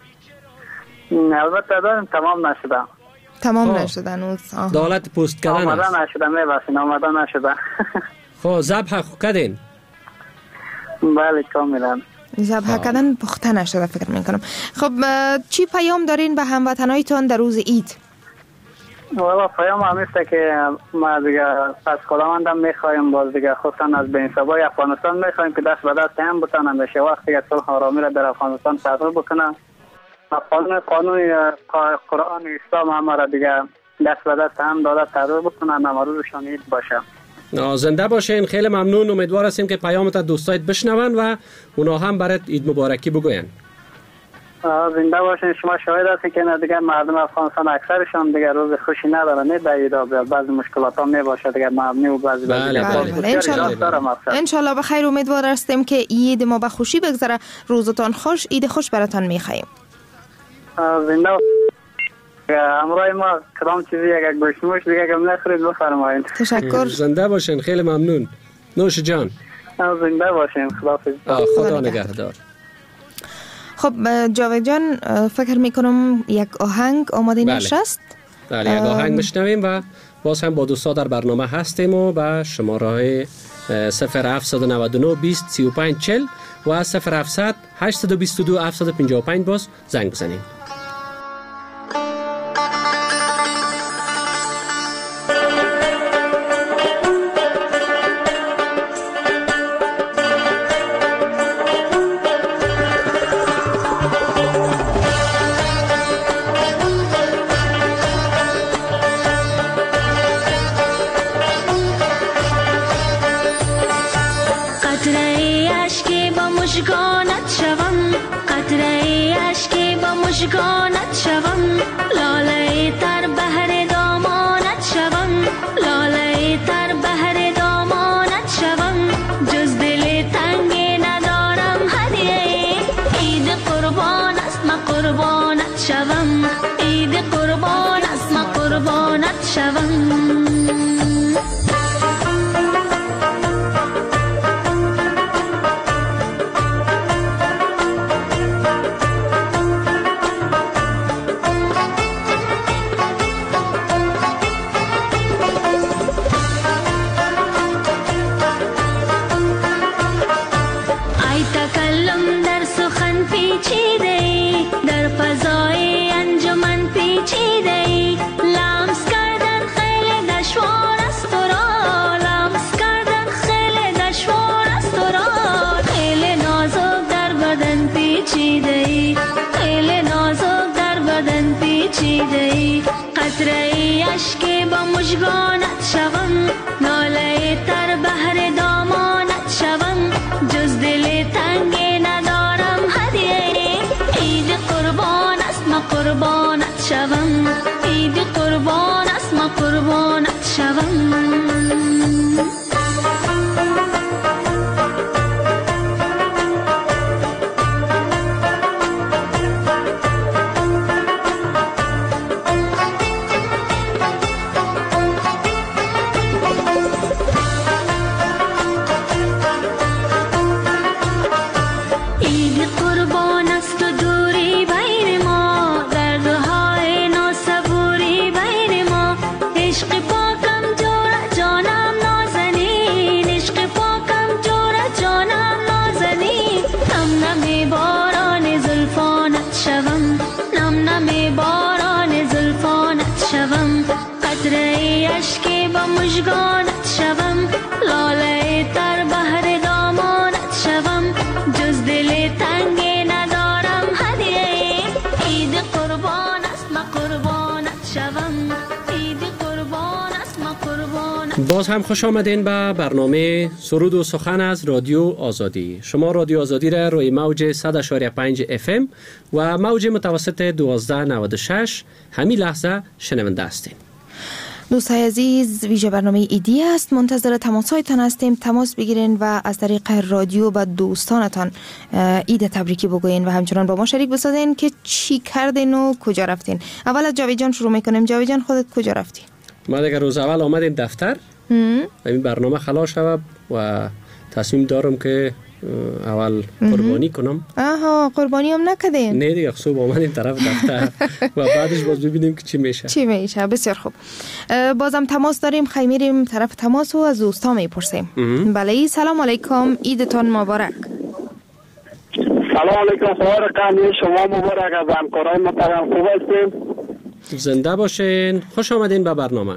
البته داریم، تمام نشده. تمام نشده هنوز. دولت پوست کردن آماده نشده، میبسین آماده نشده. خب ذبح کردین؟ بله کاملا. ذبح کردن پخته نشده فکر میکنم. خب چی پیام دارین به هموطنایتان در روز عید؟ والا پیام همیسته که ما دیگه از خداوندم میخوایم، باز دیگه خصوصا از بینصبای افغانستان میخوایم که دست به دست هم بتانن بشه وقتی که صلح آرامی را در افغانستان تحقیق بکنن. قانون قانون قرآن اسلام هم را دیگه دست به دست هم داده تحقیق بکنن، هم روزشان عید باشه. زنده باشین. خیلی ممنون. امیدوار هستیم که پیامت دوستایت بشنون و اونا هم برات عید مبارکی بگوین. زنده باشین. شما شاهد هستید که دیگه مردم افغانستان اکثرشان دیگه روز خوشی ندارن. نه در بعضی مشکلات هم میباشه دیگه مبنی و بعضی بله ان شاء الله بخیر. امیدوار هستیم که عید ما به خوشی بگذره. روزتان خوش، عید خوش براتان میخوایم. زنده امروز ما کدام چیزی یک گوشتموش دیگه کم نخرید بفرمایید. تشکر. زنده باشین. خیلی ممنون. نوش جان. زنده باشین. خداحافظ. خدا نگهدار. خب جاوید جان فکر میکنم یک آهنگ آماده نشست. بله یک آهنگ میشنویم و باز هم با دوستا در برنامه هستیم و به شماره صفر هفت نه نه بیست سی و پنج چهل و صفر هفت هشت دو دو هفت پنج پنج باز زنگ بزنیم. مژگانت شوم، قطره اشکی با مژگانت شوم، لاله تر بهر دامانت شوم، لاله تر بهر دامانت شوم، جز دل تنگی ندارم هدیه، عید قربان است ما قربانت شوم، عید قربان است ما قربانت شوم. در فضای انجمن پیچیده، لمس کردن خیلی دشوار است تو را، لمس کردن خیلی دشوار است تو را، خیلی نازک در بدن پیچیده، خیلی نازک در بدن پیچیده، قطره اشکی با مژگانت شوم، لاله تر بهر دامانت شوم، جز دل تنگی ندارم هدیه، عید قربان است ما قربانت شوم، عید قربان است ما قربانت شوم. مژگانت شوم، لاله تر بهر دامانت شوم، جز دل تنگی ندارم هدیه، عید قربان است ما قربانت شوم، عید قربان است ما قربانت. باز هم خوش آمدین به برنامه سرود و سخن از رادیو آزادی. شما رادیو آزادی را روی موج صد و پنج اف ام و موج متوسط دوازده نود و شش همین لحظه شنونده هستین. دوستای عزیز، ویژه برنامه ایدی است، منتظر تماسایتان هستیم. تماس بگیرین و از طریق رادیو به دوستانتان عید تبریکی بگوین و همچنان با ما شریک بسازین که چی کردین و کجا رفتین. اول از جاوید جان شروع میکنیم. جاوید جان، خودت کجا رفتی؟ ما دیگه روز اول آمدیم دفتر، این برنامه خلاص شد و تصمیم دارم که اول قربانی کنم. آها، قربانی هم نکردین؟ نه دیگه، صبح آمدیم طرف دفتر و بعدش باز ببینیم که چی میشه. چی میشه؟ بسیار خوب. بازم تماس داریم، خیلی میریم طرف تماس و از دوستا میپرسیم. بله، سلام علیکم، عیدتان مبارک. سلام علیکم، خبر قندی شما مبارک. از همکارای محترم خوب هستیم؟ زنده باشین، خوش آمدین به برنامه.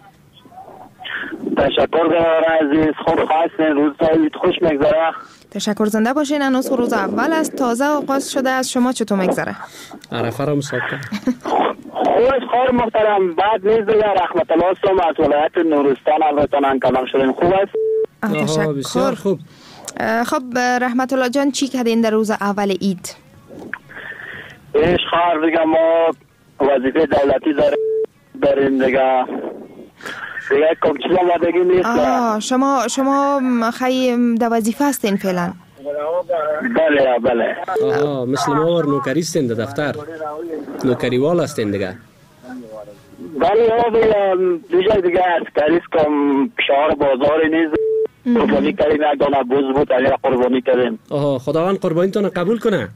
تشکر دارم عزیز، خوب هستین، روزهای خوش میگذره. تشکر، زنده باشین. هنوز روز اول است، تازه آغاز شده. از شما چطور میگذره؟ عرفه را مسابقه خوش خواهر محترم. بعد نیز دیگر رحمت الله سلام از ولایت نورستان البته کلام شدیم. خوب است؟ تشکر، بسیار خوب. خب رحمت الله جان، چی کردین در روز اول عید؟ ایش خواهر دیگه ما وظیفه دولتی داریم داریم دیگه دیگه کم چیز آمدگی نیست. آه، شما شما خیلی در وظیفه هستین فعلا؟ بله بله. آها، مثل ما ور نوکری هستین در دفتر، نوکری وال هستین دیگه. بله دیگه دیگه اسکریست کم شهر بازاری نیست. قربانی کردیم، یک دانه بوز بود اگر قربانی کردیم. آها، خداوند قربانیتون قبول کنه.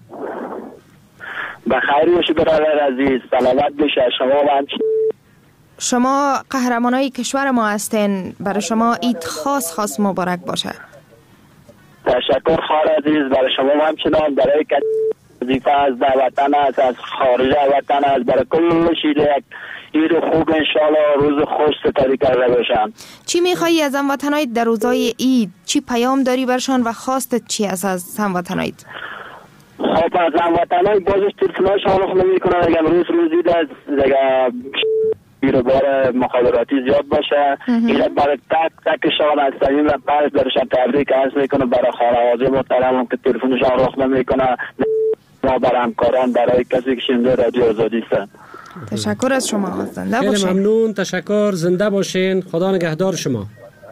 بخیر باشی برادر عزیز، سلامت بشه. شما و همچنین شما قهرمانای کشور ما هستین، برای شما عید خاص خاص مبارک باشه. تشکر خواهر عزیز، برای شما و همچنان برای که وظیفه از وطن است، از خارج وطن است، برای کل شیده یک عید خوب انشالله روز خوش ستاری کرده باشن. چی میخوایی از هموطنایت در روزای عید؟ چی پیام داری برشان و خواستت چی است از هموطنایت؟ خب از هموطنای بازش تلفناش حالا نمی کنن، اگر روز روزی در این بار مخابراتی زیاد باشه. این برای تک تک شان از صمیم و پس درشان تبریک عرض میکنه برای خانواده محترمم که تلفنشان رخ نمیکنه و برای همکاران برای کسی که شنونده رادیو آزادی هستن. تشکر از شما. زنده باشین. خیلی ممنون. تشکر. زنده باشین. خدا نگهدار شما.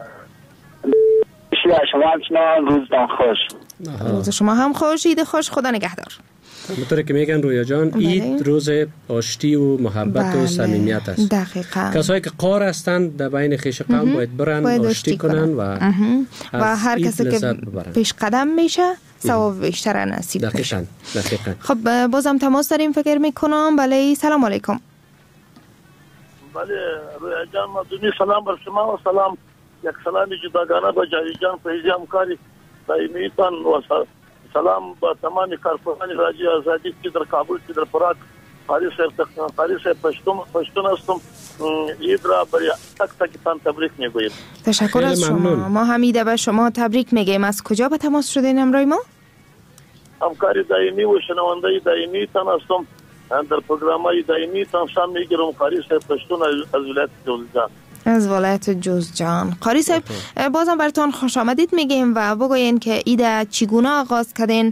شما همچنان روزتان خوش. روز شما هم خوش. عید خوش. خدا نگهدار. همونطوری که میگن رویا جان عید روز آشتی و محبت و صمیمیت است. دقیقاً. کسایی که قار هستند در بین خویش قوم باید برن باید آشتی کنن و و هر کسی که پیش قدم میشه ثواب بیشتر نصیب میشه. دقیقاً. دقیقاً. خب بازم تماس داریم فکر میکنم. بله سلام علیکم. بله رویا جان مدونی سلام بر شما و سلام یک سلامی جداگانه با جاوید جان فیضی همکاری دائمیتان و سلام با تمام کارکنان رادیو آزادی که در کابل که در فرات قاری صاحب قاری صاحب پشتون پشتون هستم. عید را برای تک تکتان تبریک میگویم. تشکر از شما. ما هم عید به شما تبریک میگیم. از کجا به تماس شدین همراه ما؟ همکاری دائمی و شنونده دائمی تان هستم. در برنامه دائمی تان سام میگیرم. قاری صاحب پشتون از ولایت جوزجان. از ولایت جوزجان. قاری صاحب بازم براتون خوش آمدید میگیم و بگوین که عید چگونه آغاز کردین؟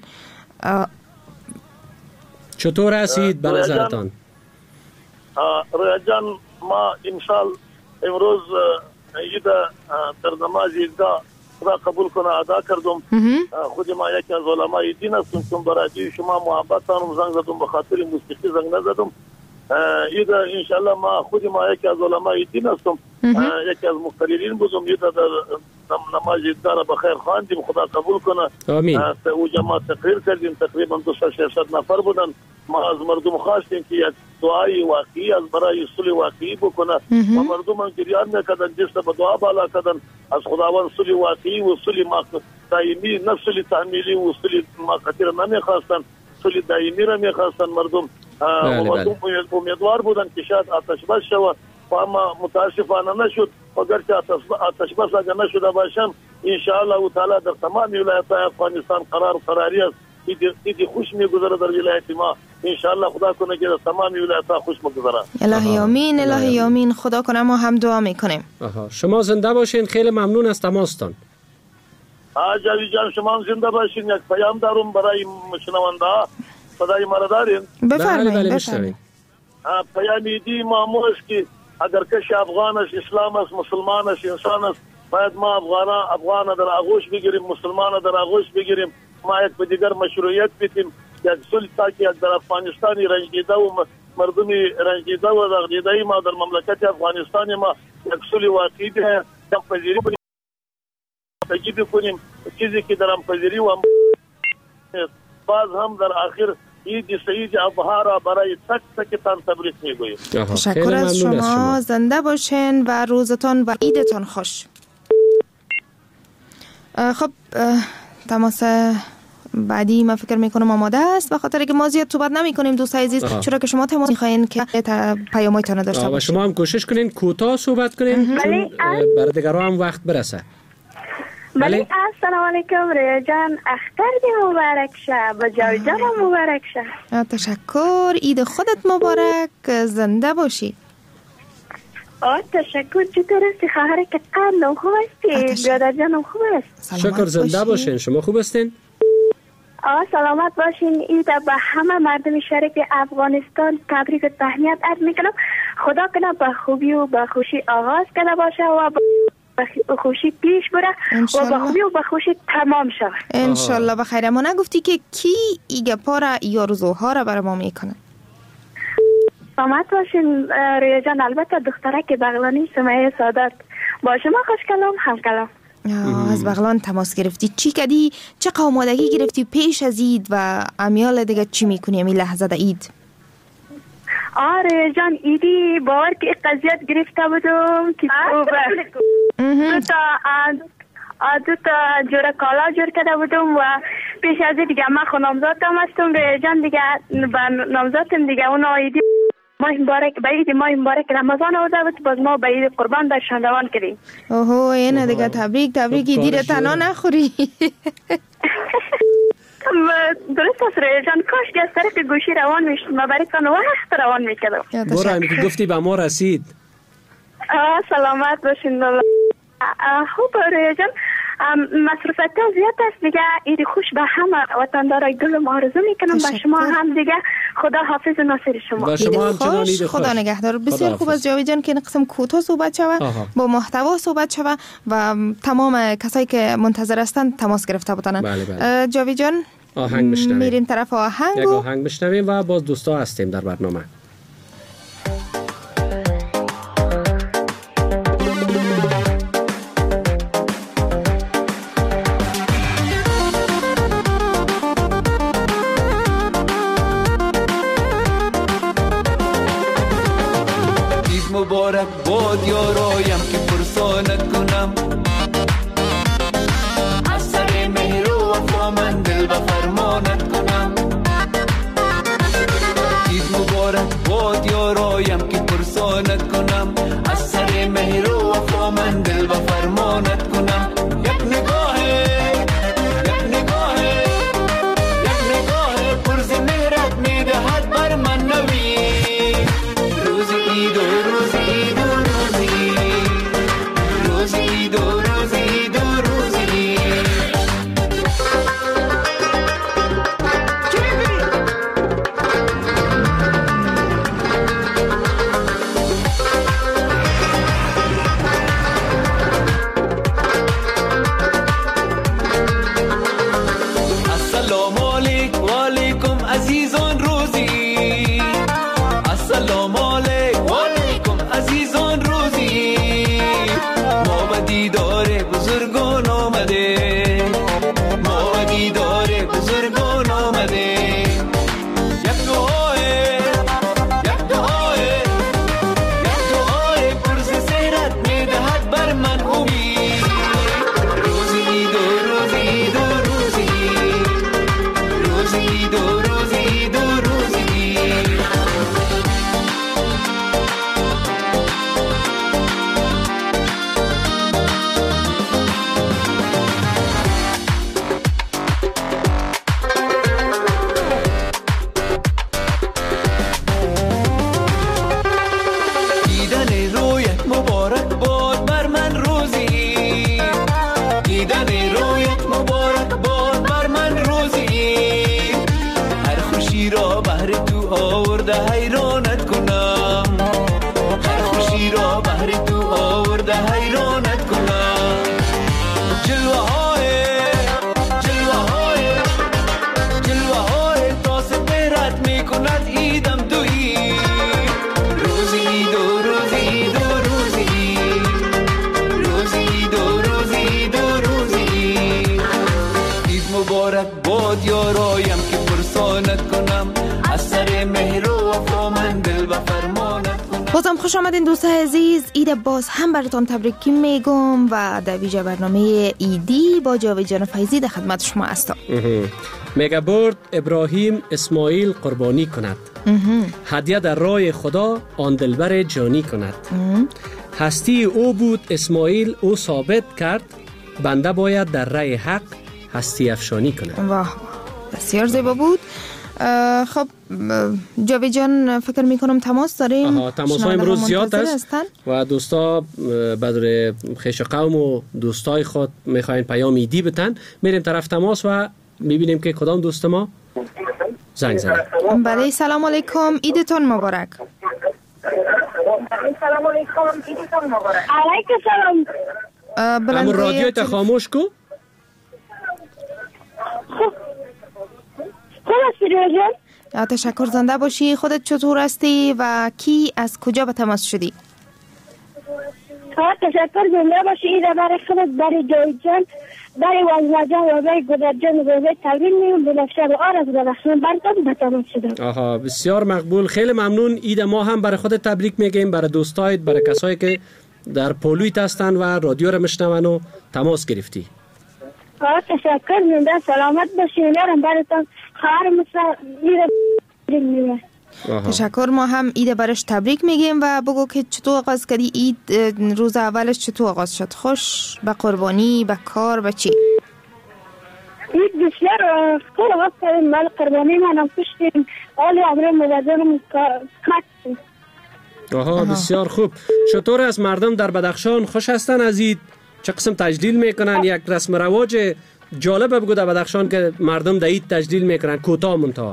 چطور هستید به نظرتان؟ رویا جان ما امسال امروز عید در نماز عیدگاه خدا قبول کنه ادا کردم. خود ما یکی از علمای دین هستم چون برای شما محبت دارم زنگ زدم به خاطر موسیقی زنگ نزدم. عید انشالله ما خود ما یکی از علمای دین هستم. یکی از مقتدرین بودم. عید در نماز عیدگاه به خیر خواندیم خدا قبول کنه. آمین. او جماعت تقریر کردیم تقریبا دویست و شصت نفر بودن. ما از مردم خواستیم که یک دعای واقعی از برای صلح واقعی بکنه و مردم هم جریان میکردن دست به دعا بالا کردن از خداوند صلح واقعی و صلح ما دائمی نه صلح تعمیلی و صلح ما خطیر نمیخواستن صلح دائمی را میخواستن مردم. و مردم امیدوار بودن که شاید آتش بس شود و اما متاسفانه نشد. اگرچه آتش بس اگر نشده باشم انشاءالله تعالی در تمام ولایت افغانستان قرار قراری است. ایدی خوش میگذره در ولایت ما. انشاءالله خدا کنه که در تمام ولایت خوش میگذره. الهی آمین. الهی آمین. خدا کنه. ما هم دعا میکنیم. آها. شما زنده باشین. خیلی ممنون از تماستان. آ جاوید جان شما هم زنده باشین. یک پیام دارم برای شنونده ها. صدای مرا دارین؟ بفرمایید. بفرمایید. پیام ایدی معمول است که اگر کسی افغان است اسلام است مسلمان است انسان است باید ما افغان افغان در آغوش بگیریم مسلمان در آغوش بگیریم. ما یک به دیگر مشروعیت بدیم. یک صلح تا که در افغانستان رنجیده و مردمی رنجیده و رغیده ما در مملکت افغانستان ما یک صلح واقعی به هم پذیری کنیم. تجیب کنیم چیزی که در هم پذیری و باز هم در آخر عید سعید اضحی را برای تک تکتان تبریک میگویم. تشکر از شما. زنده باشین و روزتان و عیدتان خوش. خب تماس بعدی من فکر میکنم آماده است و خاطر که ما زیاد صحبت نمی کنیم دوستای عزیز چرا که شما تماس میخواین که پیامایتان داشته باشید و شما هم کوشش کنین کوتاه صحبت کنین چون برای دیگران هم وقت برسه. بله السلام علیکم رویا جان اختر دی مبارک شه با جاوید جان مبارک شه. تشکر. عید خودت مبارک. زنده باشی. آه تشکر. چطور هستی خواهر که قندم خوب هستی؟ برادر جانم خوب است؟ شکر. زنده باشین. شما خوب هستین؟ آه سلامت باشین. عید به همه مردم شریک افغانستان تبریک و تهنیت عرض میکنم. خدا کنه به خوبی و به خوشی آغاز کنه باشه و به خوشی پیش بره و به خوبی و به خوشی تمام شود انشالله. بخیر. ما نگفتی که کی ایگه پارا یا روزوها را برای ما میکنه؟ سلامت باشین رویا جان. البته دختره که بغلانی سمیه سعادت با شما خوش کلام هم کلام. از بغلان تماس گرفتی. چی کردی؟ چه آمادگی گرفتی پیش از عید و امیال دیگه چی میکنی امی لحظه دا عید؟ آره جان ایدی باور که قضیت گرفته بودم که دو تا دو تا جوره کالا جور کرده بودم و پیش از دیگه من خود نامزادم هستم رویا جان دیگه با نامزادم دیگه اون ایدی ما مبارک به عید ما مبارک رمضان آورده بود باز ما به عید قربان در شندوان کردیم. اوه اینه دیگه تبریک تبریک. عیدی را تنها نخوری. درست است رویا جان. کاش که از طریق گوشی روان میشد ما برای تان وقت روان میکردم. برو همی که گفتی به ما رسید. سلامت باشین. خوب رویا جان، مصروفیت زیاد است دیگه. عید خوش به همه وطندارای گلم آرزو میکنم. به شما هم دیگه خدا حافظ و ناصر شما. به شما هم چنان عید خوش. خدا نگهدار. بسیار خوب از جاوید جان که این قسم کوتاه صحبت شوه، با محتوا صحبت شوه و تمام کسایی که منتظر هستن تماس گرفته بودن. بله بله. جاوید جان آهنگ میشنویم. میریم طرف آهنگ. یک آهنگ میشنویم و باز دوستا هستیم در برنامه. مبارک باد یارایم که پرسانت کنم از سر مهر و وفا من دل و فرمانت کنم. عید مبارک باد یارایم که پرسانت کنم از سر مهر و وفا من دل و فرمانت کنم. یک نگاه یک نگاه یک نگاه پرز مهرت میدهد بر من نوی روز عید و روز عید و روز عید روز عید و روز عید و روز عید. السلام علیکم و علیکم عزیزان روزی. السلام علیکم و علیکم عزیزان روزی. ما به دیدار بزرگان آمده، ما به دیدار بزرگان آمده. یک دعای یک دعای یک دعای پرز سیرت میدهد بر من امید. روز عید و روز عید و روز عید روز عید و روز عید و روز عید. دیدن رویت مبارک باد بر من روزی. دیدن رویت مبارک باد بر من روزی. هر خوشی را بهر تو آورده حیرانت کنم. هر خوشی را بهر تو آورده حیرانت کنم. جلوه های جلوه های جلوه های تاس پیرت میکند ایدم دوی. روز عید و روز عید و روز عید روز عید و روز عید و روز عید. عید مبارک باد یارایم که پرسانت کنم از سر مهر و وفا من دل و فرمانت کنم. بازم خوش آمدین دوستای عزیز. عید باز هم براتون تبریک میگم و در ویژه برنامه ایدی با جاوید جان فیضی در خدمت شما هستم. میگه برد ابراهیم اسماعیل قربانی کند، هدیه در راه خدا آن دلبر جانی کند. هستی او بود اسماعیل او ثابت کرد، بنده باید در راه حق هستی افشانی کند. واه بسیار زیبا بود. خب جاوید جان فکر میکنم تماس داریم. آها تماس ها امروز زیاد است و دوستا بدر خیش قوم و دوستای خود میخواین پیام ایدی بتن. میریم طرف تماس و میبینیم که کدام دوست ما زنگ زنه. بله سلام علیکم، عیدتون مبارک. سلام علیکم، عیدتون مبارک. علیکم سلام. اما رادیو تا خاموش کو. خوب هستی روزان؟ تشکر، زنده باشی. خودت چطور هستی و کی از کجا به تماس شدی؟ ها تشکر، زنده باشی. ایده برای خودت، برای جاوید جان، برای وزنه جان و برای گذر جان و برای تبریل میون بلفشه و آرز بلخشن برکن به تماس شدم. آها بسیار مقبول، خیلی ممنون. ایده ما هم برای خودت تبریک میگیم، برای دوستایت، برای کسایی که در پولویت هستن و رادیو رو میشنون و تماس گرفتی. ها تشکر، زنده سلامت باشی. یارم براتون خواهر مثل میره. تشکر، ما هم عید برش تبریک میگیم و بگو که چطور آغاز کردی عید، روز اولش چطور آغاز شد؟ خوش، به قربانی، به کار، به چی؟ عید بسیار خوب آغاز کردیم. مال قربانی منم کشتیم، آلی عمره مبادرم کشتیم. آها بسیار خوب. چطور از مردم در بدخشان خوش هستن از عید؟ چه قسم تجلیل میکنن؟ یک رسم رواج جالب بگو در بدخشان که مردم در عید تجلیل میکنن، کوتاه منتها.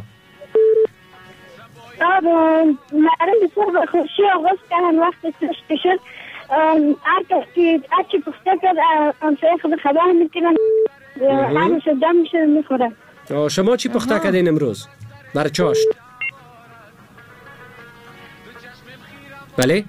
آب مردم بسیار به خوشی آغاز کردن وقت سشت شد. هر کس که اچی پخته کرد همسایه خود خبر میکنن، همش دم میشه میخورن. شما چی پخته کردین امروز؟ برای چاشت؟ بله؟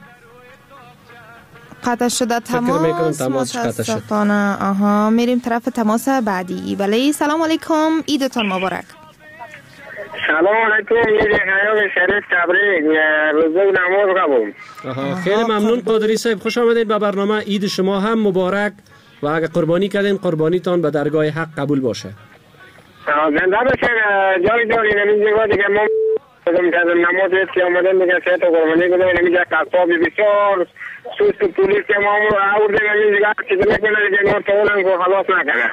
قطع شده تماس متاسفانه. آها میریم طرف تماس بعدی. بله سلام علیکم، عیدتان مبارک. سلام علیکم، عید حیام شریف تبریک، روزه و نماز قبول. آها خیلی ممنون قادری صاحب، خوش آمدید به برنامه. عید شما هم مبارک و اگه قربانی کردین قربانیتان به درگاه حق قبول باشه. زنده باشین جاری جاری. نمیدونی جگاه دیگه ما بگم که نماز هست که آمدن دیگه سه تا قربانی کنه. نمیدونی قصاب بسیار سوست پولیس که ما آورده نمیدونی دیگه چیزی میکنه دیگه نور تاولن که خلاص نکنه.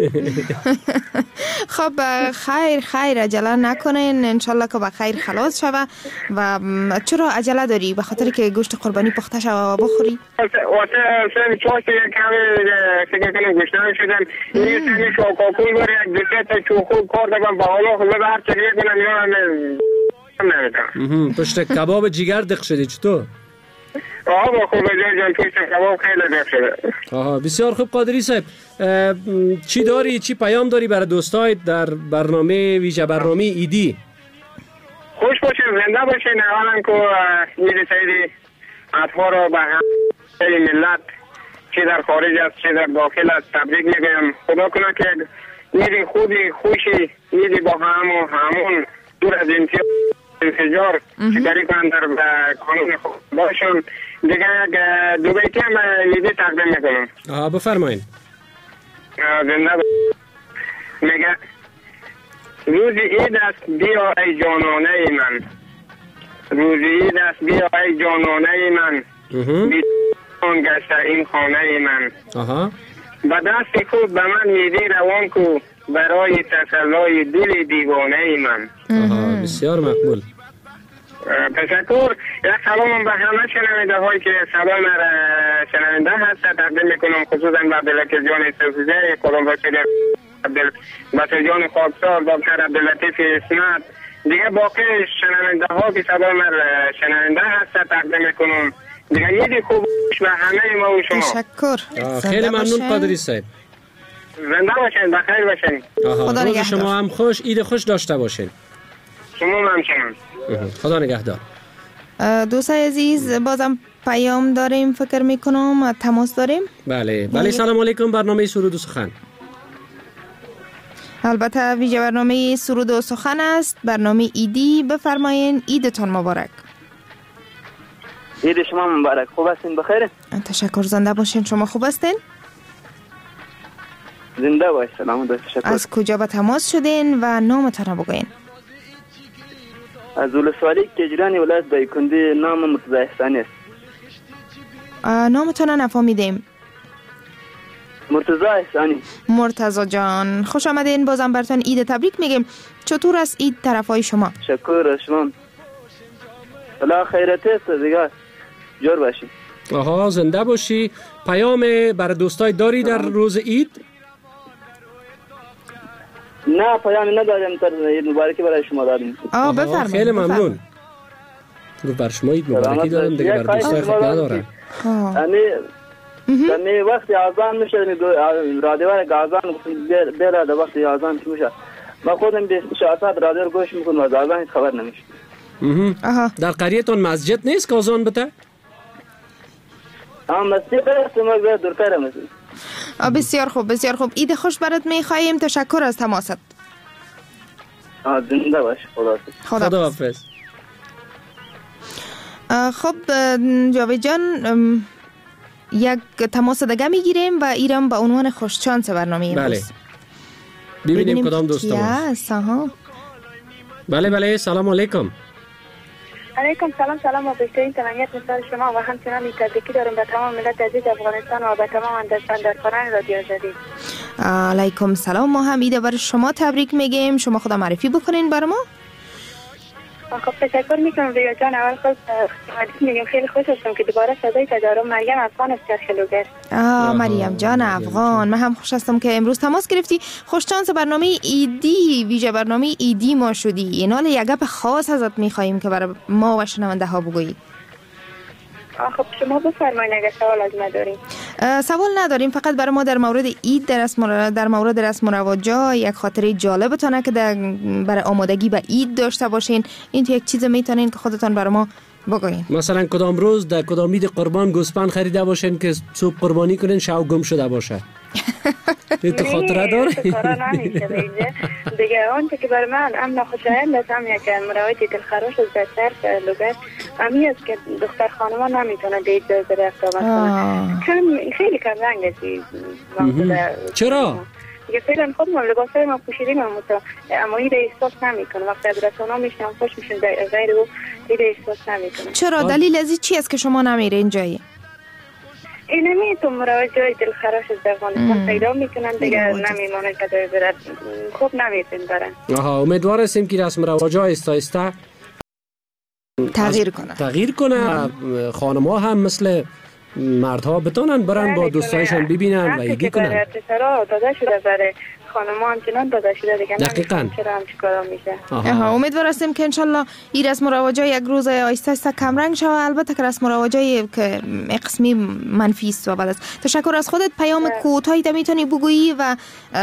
خب خیر خیر عجله نکنین، انشالله که به خیر خلاص شوه. و چرا عجله داری؟ به خاطر که گوشت قربانی پخته شوه و بخوری؟ واسه سن چاشت یک کمی فکر کنم گوشتن شدن. این سنی شاکاکوی باری یک دسته تا چوخو کار دارم به حالا خود هر چیزی کنم یا نمیدونم. پشت کباب جیگر دق شدی چطور؟ آها با خوبه جای جان پشت کباب خیلی دق شده. آها بسیار خوب قادری صاحب، چی داری، چی پیام داری برای دوستای در برنامه ویژه برنامه ایدی؟ خوش باشین، زنده باشین. اولا که عید سعید اطفال را به هم ملت چه در خارج است چه در داخل است تبریک میگم. خدا کنه که عید خودی خوشی، عید با هم و همون دور از انفجار شکری کنن در قانون خود باشون. دیگه دو بیتی هم عیدی تقدیم میکنم. آها بفرمایید. زنده میگه روز عید است بیا ای جانانه من، روز عید است بیا ای جانانه من، بیتون گشته این خانه من. آها به دست خود به من میدی روان کو برای تسلای دل دیوانه من. آها بسیار مقبول. تشکر. یک سلام به همه شنونده هایی که صدا مرا شنونده هست تقدیم میکنم، خصوصا به عبداللطیف جان استفزه، کلام رشید عبدالبصیر خاکسار، دکتر عبداللطیف اسمت، دیگه باقی شنونده ها که صدا مرا شنونده هست تقدیم میکنم. دیگه عید خوب و همه ما و شما. تشکر. خیلی ممنون قادری صاحب. زنده باشین، بخیر باشین. خدا نگهدار. شما هم خوش، عید خوش داشته باشین. شما هم همچنان. خدا نگهدار. دوستای عزیز بازم پیام داریم فکر میکنم، تماس داریم. بله بله سلام علیکم، برنامه سرود و سخن. البته ویژه برنامه سرود و سخن است، برنامه ایدی. بفرمایین، عیدتان مبارک. عید شما مبارک. خوب هستین؟ بخیر؟ تشکر. زنده باشین. شما خوب هستین؟ زنده باش. سلام و تشکر. از کجا به تماس شدین و نامتان بگوین؟ از ولسوالی کجرانی ولایت دایکنده، نام مرتضی احسانی است. نامتان نفهمیدیم. مرتضی احسانی. مرتضی جان خوش آمدین، بازم براتون عید تبریک میگیم. چطور است عید طرفای شما؟ شکر از شما. بلا خیرت است دیگه. جور باشی. آها زنده باشی. پیام برای دوستای داری در روز عید؟ نه پیامی نداریم، تر عید مبارکی برای شما داریم. آه بفرمایید. خیلی ممنون. گفت بر شما عید مبارکی دارم دیگه، بر دوستای خود ندارم. یعنی یعنی وقتی اذان میشه رادیو اذان بیره در وقتی اذان میشه ما خودم به شاعت رادیو رو گوش میکنم و اذان هیچ خبر نمیشه. در قریه‌تون مسجد نیست که اذان بده؟ آه مسجد است ما دورتر مسجد. بسیار خوب بسیار خوب. عید خوش برات میخواهیم. تشکر از تماست. آه زنده باش. خدا خدا حافظ. خب جاوید جان یک تماس دیگه میگیریم و ایران به عنوان خوششانس برنامه امروز. بله ببینیم کدام دوست ما. بله بله سلام علیکم. علیکم سلام. سلام و بهترین تمنیت مثال شما و همچنان تبریکی دارم به تمام ملت عزیز افغانستان و به تمام اندرکاران رادیو آزادی. علیکم سلام. ما هم عید برای شما تبریک میگیم. شما خدا معرفی بکنین برای ما. خب تشکر میکنم ریا جان. اول خود میگم خیلی خوش هستم که دوباره صدای تدارم مریم افغان از چرخلوگر. آه مریم جان افغان، من هم خوش هستم که امروز تماس گرفتی. خوش چانس برنامه ایدی، ویژه برنامه ایدی ما شدی. اینال یک گپ خاص ازت میخواییم که برای ما و شنونده ها بگویی. خب شما بفرمایید اگر سوال از ما داریم. سوال نداریم، فقط برای ما در مورد عید در رسم در مورد رسم و رواج‌ها یک خاطره جالبتونه که برای آمادگی به عید داشته باشین. این تو یک چیز میتونین که خودتان برای ما بگوین. مثلا کدام روز در کدام عید قربان گوسفند خریده باشین که صبح قربانی کنین شب گم شده باشه. این تو خاطره داری؟ کارا نمیشه دیگه. دیگه آنچه که برای من ام ناخوشایند است هم یک مروایت دلخراش از بسر لوگر امی است که دختر خانما نمیتونه دید بره اقدامات کنه. کم خیلی کم رنگ است. چرا؟ دیگه فعلا خود ما لباسای ما پوشیدیم اما اما این احساس نمیکنه. وقتی از رسانه‌ها میشنم خوش میشن غیر او دید احساس نمیکنه. چرا؟ دلیل از چی است که شما نمیرین جایی؟ این نمیتون مراجعه دلخراش از افغانستان پیدا میکنن دیگه نمیمونه که برد خوب نمیتون برن. آها امیدوار هستیم که رسم رواج ها ایستا ایستا تغییر کنه تغییر کنه خانم‌ها هم مثل مردها بتونن برن با دوستایشان ببینن و یگی کنن. پسرها داده شده برای خانم‌ها همچنان داده شده دیگه. دقیقاً. چرا هم چیکارا میشه؟ آها امیدوار هستیم که انشالله این رسم و رواج‌ها یک روز آیسته آیسته کم رنگ شود. البته که رسم و رواج‌های که قسمی منفی است و بعد است. تشکر از خودت. پیام کوتاهی تا میتونی بگویی و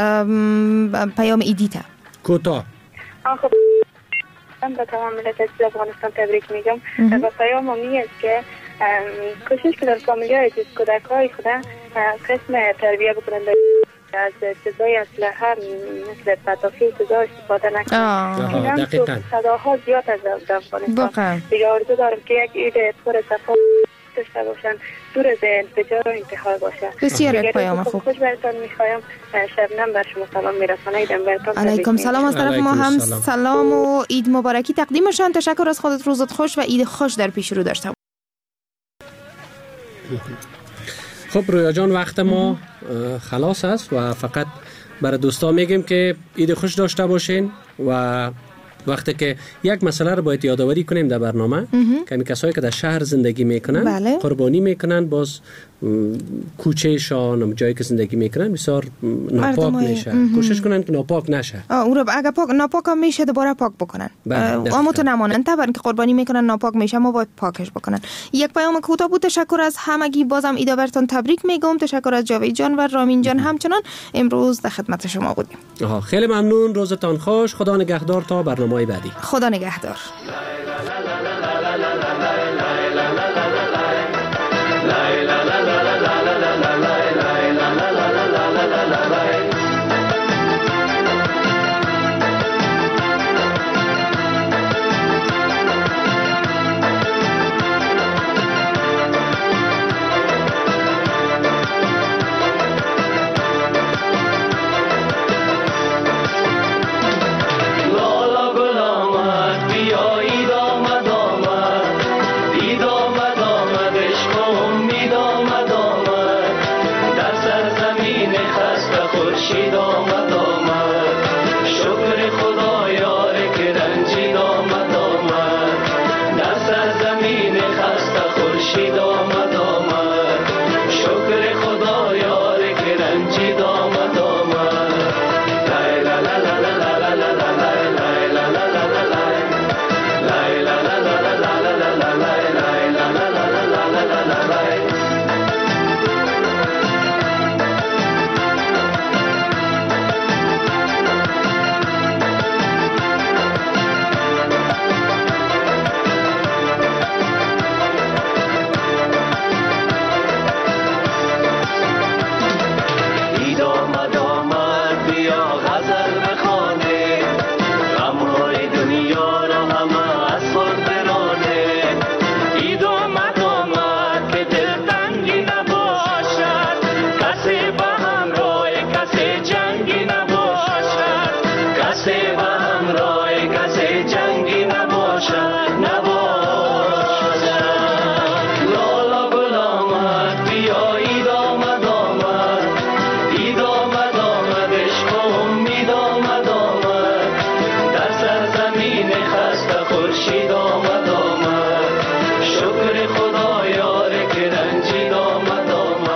پیام ایدیتا کوتاه. خب من به تمام ملت افغانستان تبریک میگم و پیام می است که کوشش کنن فامیلی‌های کودک‌های خدا قسم تربیت بکنن از چیزای اسلحه مثل پتافی چیزا استفاده نکنن. دقیقاً. صداها زیاد از افغانستان. دیگه آرزو دارم که یک عید پر صفا داشته باشن، دور از انفجار و انتحار باشه. بسیار پیام خوب. خوش براتون میخوایم. شبنم بر شما سلام میرسانم. ایدم براتون. علیکم سلام. از طرف ما هم سلام و عید مبارکی تقدیمشان. تشکر از خودت. روزت خوش و عید خوش در پیش رو داشته. خب رویا جان وقت ما خلاص است و فقط برای دوستان میگیم که عید خوش داشته باشین و وقتی که یک مسئله رو باید یادآوری کنیم در برنامه که می کسایی که در شهر زندگی میکنن بله. قربانی میکنن باز کوچه شان جایی که زندگی میکنن بسیار ناپاک میشه. کوشش کنن که ناپاک نشه. او رو اگه پاک ناپاک هم میشه دوباره پاک بکنن. اما تو نمانن تا که قربانی میکنن ناپاک میشه ما باید پاکش بکنن. یک پیام کوتاه بود. تشکر از همگی. بازم عید برتون تبریک میگم. تشکر از جاوید جان و رامین جان همچنان امروز در خدمت شما بودیم. آها خیلی ممنون. روزتان خوش. خدا نگهدار تا برنامه بعدی. خدا نگهدار. she don't